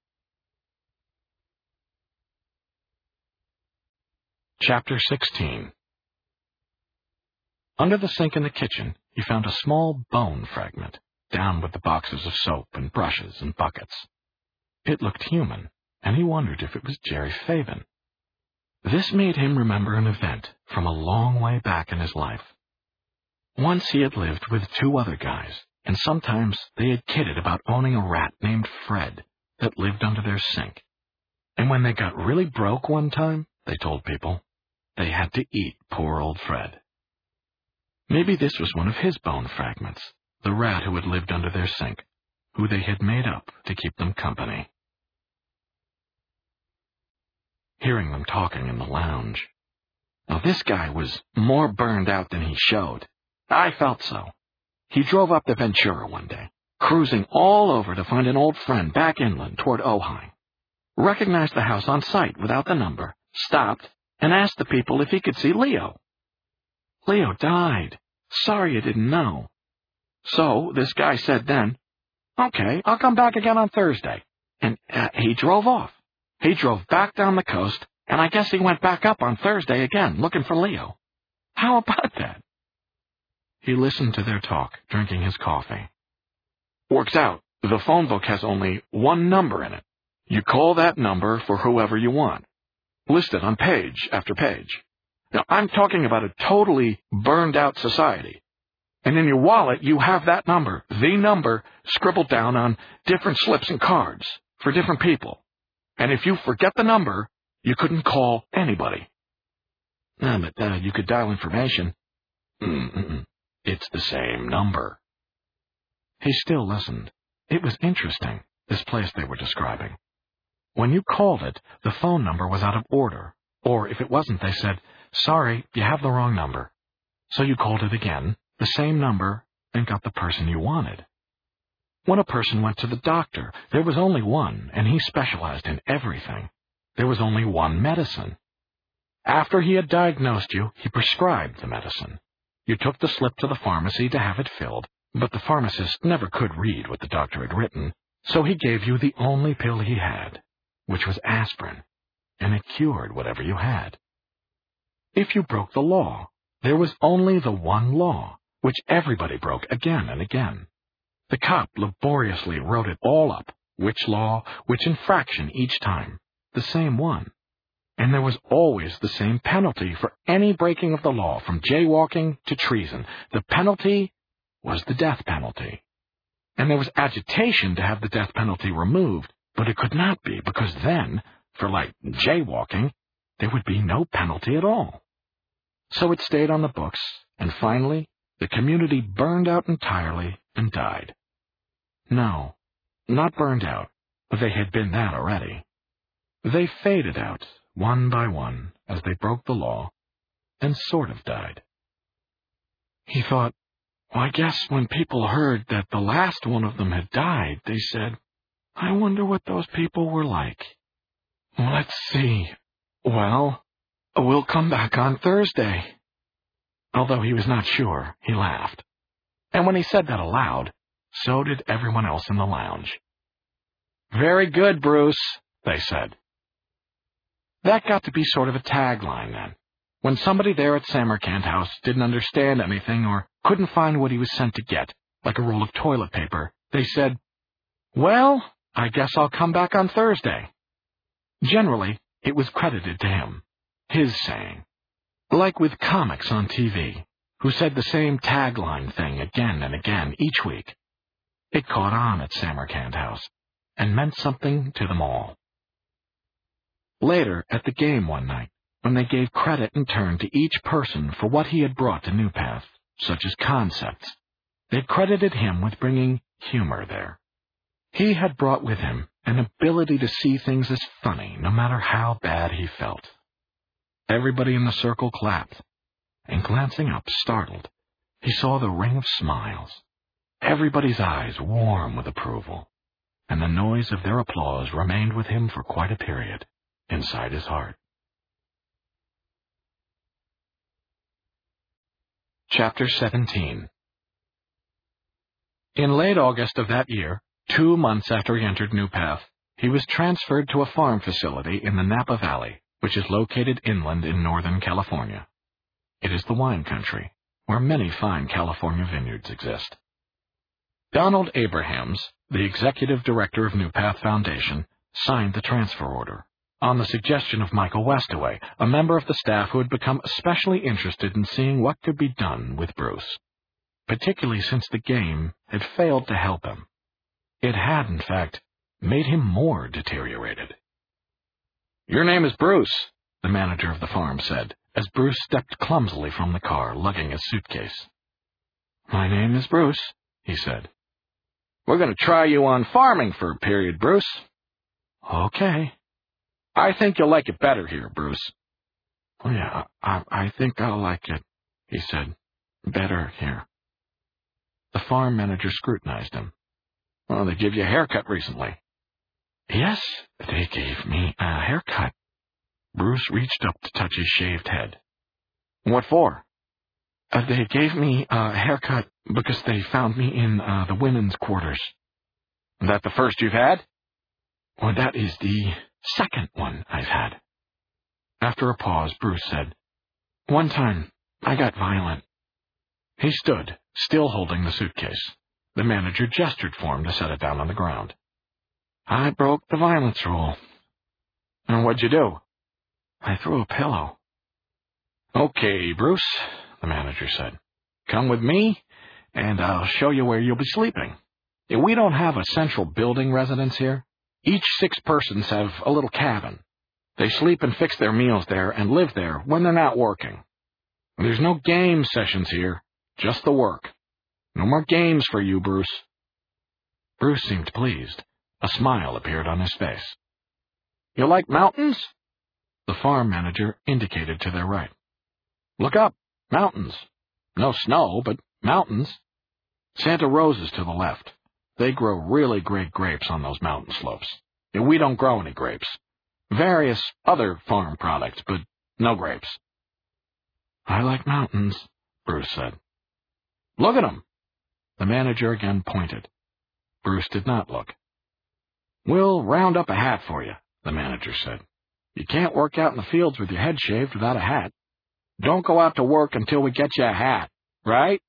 Chapter 16. Under the sink in the kitchen, he found a small bone fragment, down with the boxes of soap and brushes and buckets. It looked human, and he wondered if it was Jerry Faven. This made him remember an event from a long way back in his life. Once he had lived with two other guys, and sometimes they had kidded about owning a rat named Fred that lived under their sink. And when they got really broke one time, they told people, they had to eat poor old Fred. Maybe this was one of his bone fragments, the rat who had lived under their sink, who they had made up to keep them company. Hearing them talking in the lounge. Now this guy was more burned out than he showed. I felt so. He drove up to Ventura one day, cruising all over to find an old friend back inland toward Ojai. Recognized the house on sight without the number, stopped, and asked the people if he could see Leo. Leo died. Sorry you didn't know. So this guy said then, okay, I'll come back again on Thursday. And he drove off. He drove back down the coast, and I guess he went back up on Thursday again, looking for Leo. How about that? He listened to their talk, drinking his coffee. Works out. The phone book has only one number in it. You call that number for whoever you want. Listed on page after page. Now, I'm talking about a totally burned-out society. And in your wallet, you have that number, the number, scribbled down on different slips and cards for different people. And if you forget the number, you couldn't call anybody. But you could dial information. It's the same number. He still listened. It was interesting, this place they were describing. When you called it, the phone number was out of order. Or if it wasn't, they said, sorry, you have the wrong number. So you called it again, the same number, and got the person you wanted. When a person went to the doctor, there was only one, and he specialized in everything. There was only one medicine. After he had diagnosed you, he prescribed the medicine. You took the slip to the pharmacy to have it filled, but the pharmacist never could read what the doctor had written, so he gave you the only pill he had, which was aspirin, and it cured whatever you had. If you broke the law, there was only the one law, which everybody broke again and again. The cop laboriously wrote it all up, which law, which infraction each time, the same one. And there was always the same penalty for any breaking of the law, from jaywalking to treason. The penalty was the death penalty. And there was agitation to have the death penalty removed, but it could not be, because then, for jaywalking, there would be no penalty at all. So it stayed on the books, and finally, the community burned out entirely and died. No, not burned out. They had been that already. They faded out, one by one, as they broke the law, and sort of died. He thought, well, I guess when people heard that the last one of them had died, they said, I wonder what those people were like. Let's see. Well, we'll come back on Thursday. Although he was not sure, he laughed. And when he said that aloud, so did everyone else in the lounge. Very good, Bruce, they said. That got to be sort of a tagline then. When somebody there at Samarkand House didn't understand anything or couldn't find what he was sent to get, like a roll of toilet paper, they said, well, I guess I'll come back on Thursday. Generally, it was credited to him, his saying. Like with comics on TV, who said the same tagline thing again and again each week. It caught on at Samarkand House and meant something to them all. Later, at the game one night, when they gave credit in turn to each person for what he had brought to New Path, such as concepts, they credited him with bringing humor there. He had brought with him an ability to see things as funny, no matter how bad he felt. Everybody in the circle clapped, and glancing up, startled, he saw the ring of smiles, everybody's eyes warm with approval, and the noise of their applause remained with him for quite a period, inside his heart. Chapter 17. In late August of that year, 2 months after he entered New Path, he was transferred to a farm facility in the Napa Valley, which is located inland in Northern California. It is the wine country, where many fine California vineyards exist. Donald Abrahams, the executive director of New Path Foundation, signed the transfer order, on the suggestion of Michael Westaway, a member of the staff who had become especially interested in seeing what could be done with Bruce, particularly since the game had failed to help him. It had, in fact, made him more deteriorated. Your name is Bruce, the manager of the farm said, as Bruce stepped clumsily from the car, lugging his suitcase. My name is Bruce, he said. We're going to try you on farming for a period, Bruce. Okay. I think you'll like it better here, Bruce. Oh, yeah, I think I'll like it, he said. Better here. The farm manager scrutinized him. Well, they give you a haircut recently. Yes, they gave me a haircut. Bruce reached up to touch his shaved head. What for? They gave me a haircut because they found me in the women's quarters. Is that the first you've had? Well, that is the second one I've had. After a pause, Bruce said, One time, I got violent. He stood, still holding the suitcase. The manager gestured for him to set it down on the ground. I broke the violence rule. And what'd you do? I threw a pillow. Okay, Bruce, the manager said. Come with me, and I'll show you where you'll be sleeping. We don't have a central building residence here. Each 6 persons have a little cabin. They sleep and fix their meals there and live there when they're not working. There's no game sessions here, just the work. No more games for you, Bruce. Bruce seemed pleased. A smile appeared on his face. You like mountains? The farm manager indicated to their right. Look up. Mountains. No snow, but mountains. Santa Rosa's to the left. They grow really great grapes on those mountain slopes. We don't grow any grapes. Various other farm products, but no grapes. I like mountains, Bruce said. Look at 'em. The manager again pointed. Bruce did not look. We'll round up a hat for you, the manager said. You can't work out in the fields with your head shaved without a hat. Don't go out to work until we get you a hat, right?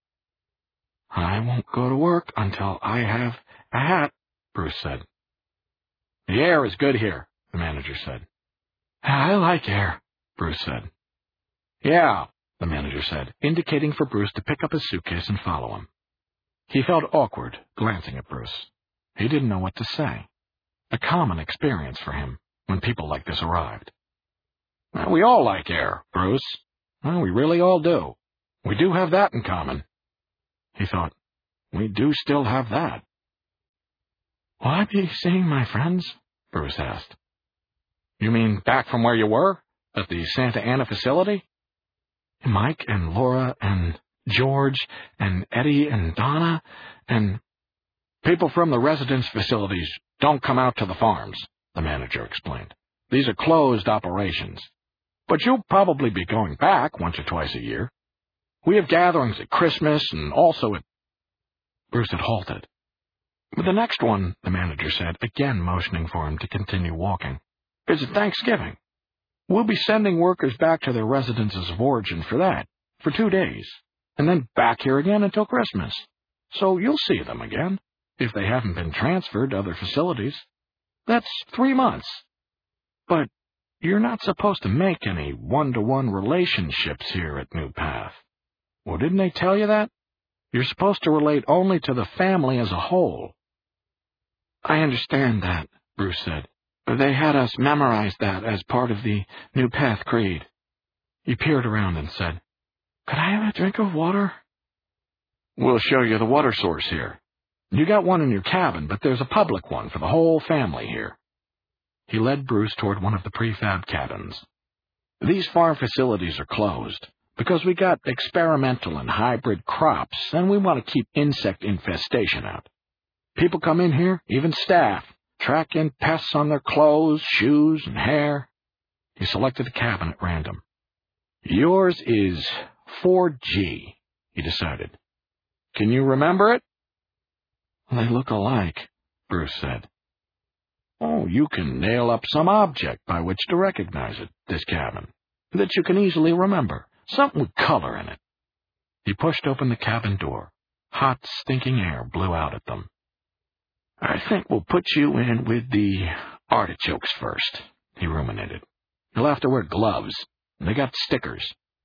I won't go to work until I have a hat, Bruce said. The air is good here, the manager said. I like air, Bruce said. Yeah, the manager said, indicating for Bruce to pick up his suitcase and follow him. He felt awkward, glancing at Bruce. He didn't know what to say. A common experience for him when people like this arrived. We all like air, Bruce. Well, we really all do. We do have that in common. He thought, we do still have that. Will I be seeing my friends? Bruce asked. You mean back from where you were? At the Santa Ana facility? Mike and Laura and George and Eddie and Donna and... People from the residence facilities don't come out to the farms, the manager explained. These are closed operations. But you'll probably be going back once or twice a year. We have gatherings at Christmas and also at... Bruce had halted. But the next one, the manager said, again motioning for him to continue walking, is at Thanksgiving. We'll be sending workers back to their residences of origin for that, for 2 days, and then back here again until Christmas. So you'll see them again, if they haven't been transferred to other facilities. That's 3 months. But you're not supposed to make any one-to-one relationships here at New Path. Well, didn't they tell you that? You're supposed to relate only to the family as a whole. I understand that, Bruce said. They had us memorize that as part of the New Path Creed. He peered around and said, "Could I have a drink of water?" "We'll show you the water source here. You got one in your cabin, but there's a public one for the whole family here." He led Bruce toward one of the prefab cabins. "These farm facilities are closed because we got experimental and hybrid crops, and we want to keep insect infestation out. People come in here, even staff, track in pests on their clothes, shoes, and hair." He selected a cabin at random. "Yours is 4G, he decided. "Can you remember it?" "They look alike," Bruce said. "Oh, you can nail up some object by which to recognize it, this cabin, that you can easily remember, something with color in it." He pushed open the cabin door. Hot, stinking air blew out at them. "I think we'll put you in with the artichokes first," he ruminated. "You'll have to wear gloves, and they got stickers."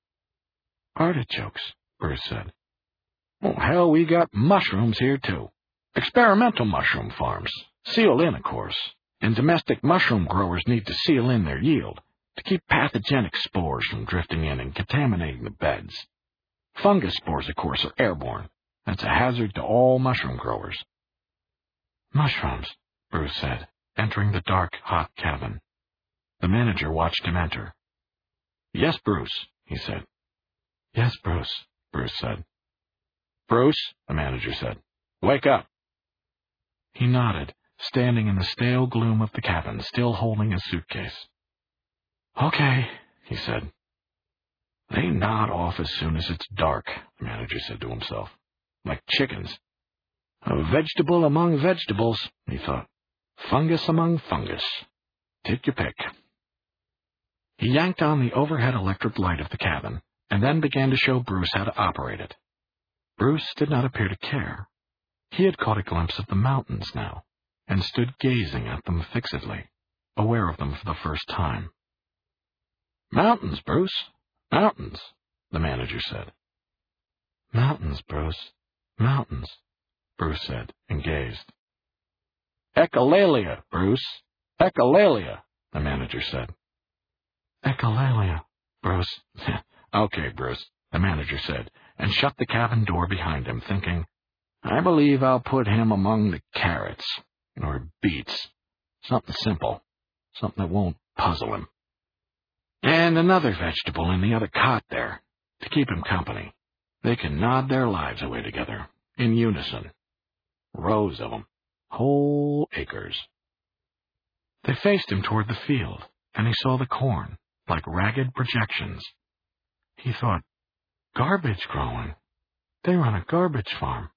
"Artichokes," Bruce said. "Oh, hell, we got mushrooms here, too. Experimental mushroom farms, sealed in, of course, and domestic mushroom growers need to seal in their yield to keep pathogenic spores from drifting in and contaminating the beds. Fungus spores, of course, are airborne. That's a hazard to all mushroom growers." "Mushrooms," Bruce said, entering the dark, hot cabin. The manager watched him enter. "Yes, Bruce," he said. "Yes, Bruce," Bruce said. "Bruce," the manager said, "wake up." He nodded, standing in the stale gloom of the cabin, still holding his suitcase. "Okay," he said. "They nod off as soon as it's dark," the manager said to himself. "Like chickens. A vegetable among vegetables," he thought. "Fungus among fungus. Take your pick." He yanked on the overhead electric light of the cabin, and then began to show Bruce how to operate it. Bruce did not appear to care. He had caught a glimpse of the mountains now, and stood gazing at them fixedly, aware of them for the first time. "Mountains, Bruce, mountains," the manager said. "Mountains, Bruce, mountains," Bruce said, and gazed. "Echolalia, Bruce, echolalia," the manager said. "Echolalia, Bruce." "Okay, Bruce," the manager said, and shut the cabin door behind him, thinking, "I believe I'll put him among the carrots, or beets. Something simple, something that won't puzzle him. And another vegetable in the other cot there, to keep him company. They can nod their lives away together, in unison. Rows of them, whole acres." They faced him toward the field, and he saw the corn, like ragged projections. He thought, garbage growing. They run a garbage farm.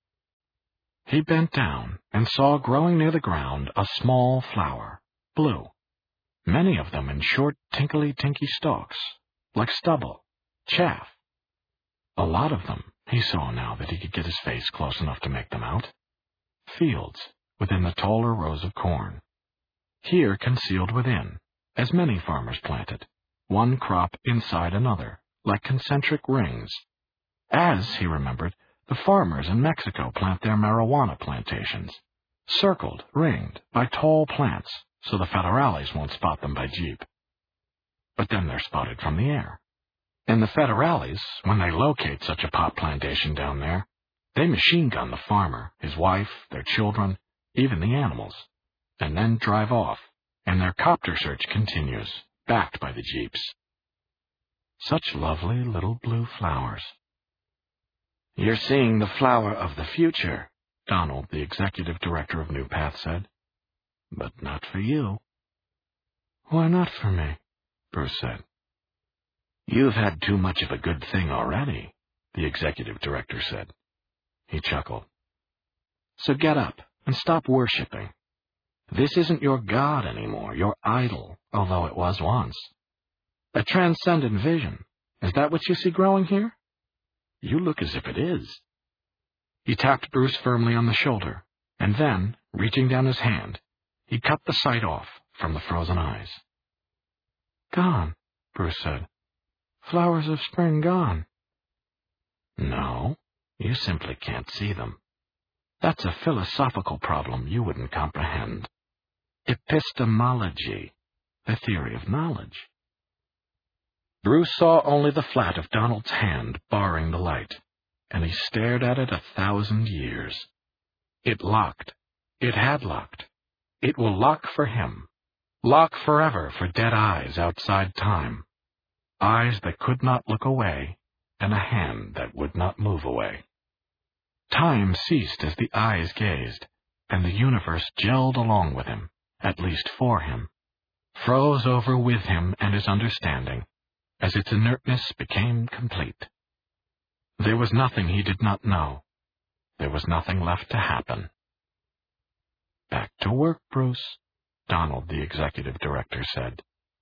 He bent down and saw growing near the ground a small flower, blue, many of them in short tinkly-tinky stalks, like stubble, chaff. A lot of them, he saw now that he could get his face close enough to make them out. Fields within the taller rows of corn. Here concealed within, as many farmers planted, one crop inside another, like concentric rings. As, he remembered, the farmers in Mexico plant their marijuana plantations, circled, ringed, by tall plants, so the federales won't spot them by jeep. But then they're spotted from the air. And the federales, when they locate such a pot plantation down there, they machine gun the farmer, his wife, their children, even the animals, and then drive off, and their copter search continues, backed by the jeeps. Such lovely little blue flowers. You're seeing the flower of the future, Donald, the executive director of New Path, said. But not for you. Why not for me? Bruce said. You've had too much of a good thing already, the executive director said. He chuckled. So get up and stop worshipping. This isn't your God anymore, your idol, although it was once. A transcendent vision. Is that what you see growing here? You look as if it is. He tapped Bruce firmly on the shoulder, and then, reaching down his hand, he cut the sight off from the frozen eyes. Gone, Bruce said. Flowers of spring gone. No, you simply can't see them. That's a philosophical problem you wouldn't comprehend. Epistemology, the theory of knowledge. Bruce saw only the flat of Donald's hand barring the light, and he stared at it 1,000 years. It locked. It had locked. It will lock for him. Lock forever for dead eyes outside time. Eyes that could not look away, and a hand that would not move away. Time ceased as the eyes gazed, and the universe gelled along with him, at least for him, froze over with him and his understanding, as its inertness became complete. There was nothing he did not know. There was nothing left to happen. Back to work, Bruce, Donald, the executive director, said.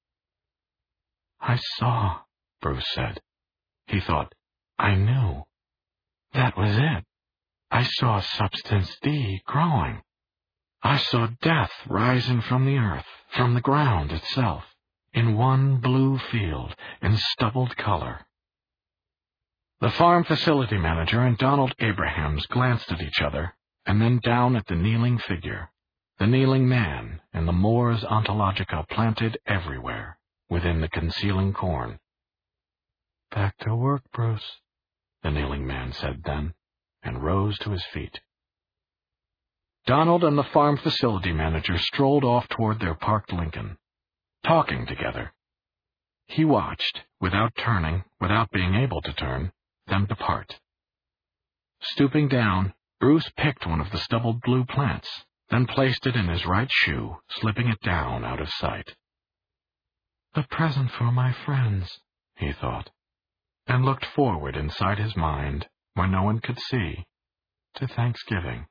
I saw, Bruce said. He thought, I knew. That was it. I saw substance D growing. I saw death rising from the earth, from the ground itself, in one blue field, in stubbled color. The farm facility manager and Donald Abrahams glanced at each other, and then down at the kneeling figure, the kneeling man, and the Mors Ontologica planted everywhere, within the concealing corn. Back to work, Bruce, the kneeling man said then, and rose to his feet. Donald and the farm facility manager strolled off toward their parked Lincoln, talking together. He watched, without turning, without being able to turn, them depart. Stooping down, Bruce picked one of the stubbled blue plants, then placed it in his right shoe, slipping it down out of sight. A present for my friends, he thought, and looked forward inside his mind, where no one could see, to Thanksgiving.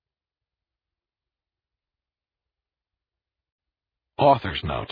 Author's note.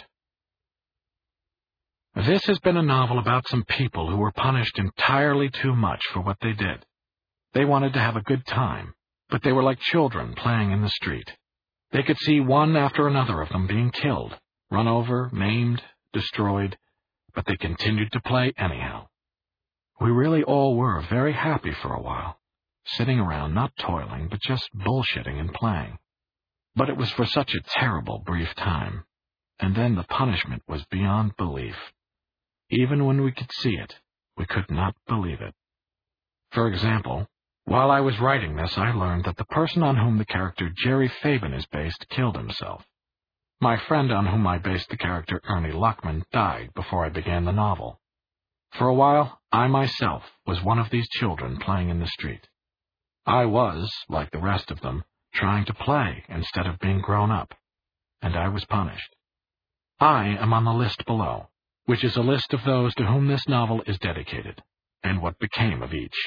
This has been a novel about some people who were punished entirely too much for what they did. They wanted to have a good time, but they were like children playing in the street. They could see one after another of them being killed, run over, maimed, destroyed, but they continued to play anyhow. We really all were very happy for a while, sitting around not toiling, but just bullshitting and playing. But it was for such a terrible brief time, and then the punishment was beyond belief. Even when we could see it, we could not believe it. For example, while I was writing this, I learned that the person on whom the character Jerry Fabin is based killed himself. My friend on whom I based the character Ernie Luckman died before I began the novel. For a while, I myself was one of these children playing in the street. I was, like the rest of them, trying to play instead of being grown up, and I was punished. I am on the list below, which is a list of those to whom this novel is dedicated, and what became of each.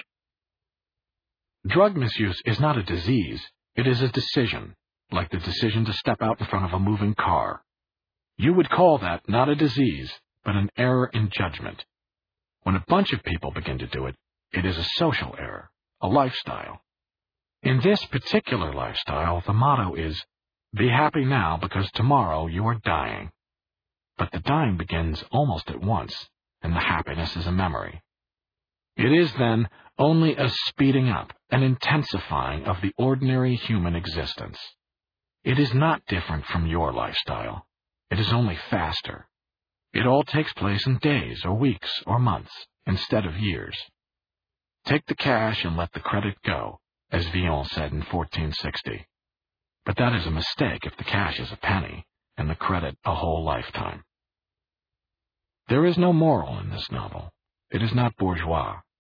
Drug misuse is not a disease, it is a decision, like the decision to step out in front of a moving car. You would call that not a disease, but an error in judgment. When a bunch of people begin to do it, it is a social error, a lifestyle. In this particular lifestyle, the motto is, be happy now because tomorrow you are dying. But the dying begins almost at once, and the happiness is a memory. It is, then, only a speeding up, an intensifying of the ordinary human existence. It is not different from your lifestyle. It is only faster. It all takes place in days or weeks or months instead of years. Take the cash and let the credit go, as Villon said in 1460. But that is a mistake if the cash is a penny and the credit a whole lifetime. There is no moral in this novel. It is not bourgeois.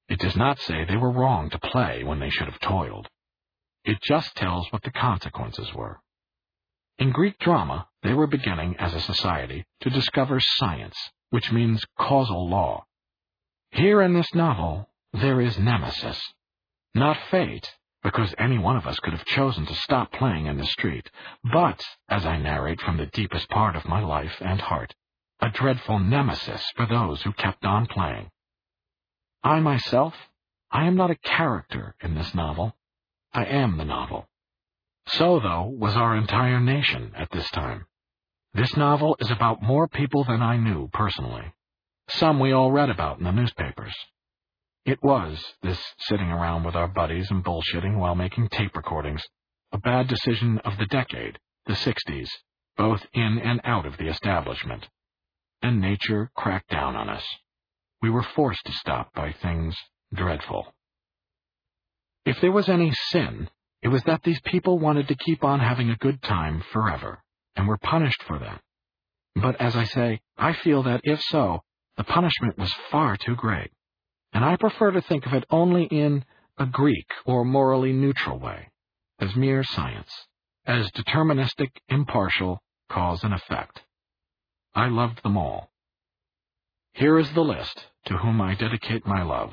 It does not say they were wrong to play when they should have toiled. It just tells what the consequences were. In Greek drama, they were beginning, as a society, to discover science, which means causal law. Here in this novel, there is nemesis. Not fate, because any one of us could have chosen to stop playing in the street, but, as I narrate from the deepest part of my life and heart, a dreadful nemesis for those who kept on playing. I myself, I am not a character in this novel. I am the novel. So, though, was our entire nation at this time. This novel is about more people than I knew personally. Some we all read about in the newspapers. It was, this sitting around with our buddies and bullshitting while making tape recordings, a bad decision of the decade, the 60s, both in and out of the establishment. And nature cracked down on us. We were forced to stop by things dreadful. If there was any sin, it was that these people wanted to keep on having a good time forever, and were punished for that. But as I say, I feel that if so, the punishment was far too great, and I prefer to think of it only in a Greek or morally neutral way, as mere science, as deterministic, impartial, cause and effect. I loved them all. Here is the list to whom I dedicate my love.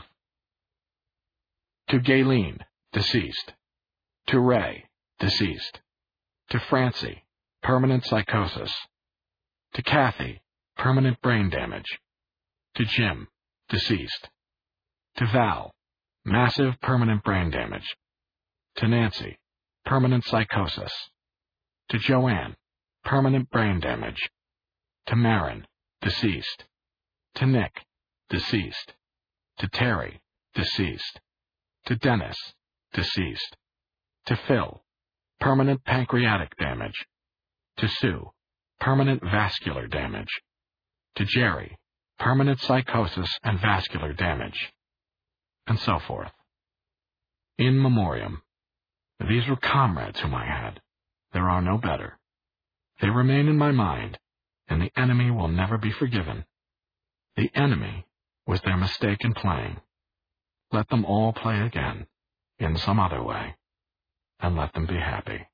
To Gayleen, deceased. To Ray, deceased. To Francie, permanent psychosis. To Kathy, permanent brain damage. To Jim, deceased. To Val, massive permanent brain damage. To Nancy, permanent psychosis. To Joanne, permanent brain damage. To Marin, deceased. To Nick, deceased. To Terry, deceased. To Dennis, deceased. To Phil, permanent pancreatic damage. To Sue, permanent vascular damage. To Jerry, permanent psychosis and vascular damage. And so forth. In memoriam. These were comrades whom I had. There are no better. They remain in my mind, and the enemy will never be forgiven. The enemy was their mistake in playing. Let them all play again, in some other way, and let them be happy.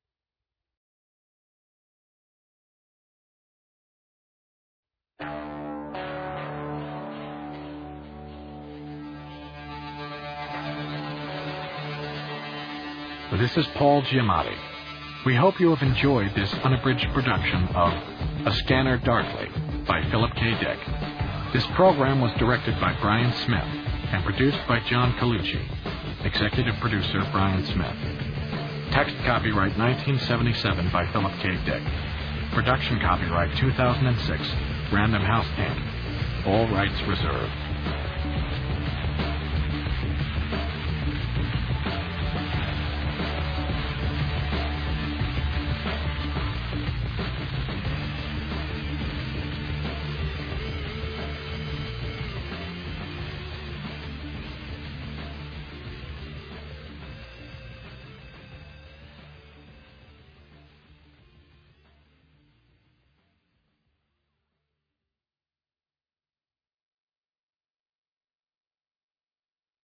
This is Paul Giamatti. We hope you have enjoyed this unabridged production of A Scanner Darkly by Philip K. Dick. This program was directed by Brian Smith and produced by John Colucci. Executive producer Brian Smith. Text copyright 1977 by Philip K. Dick. Production copyright 2006, Random House Inc. All rights reserved.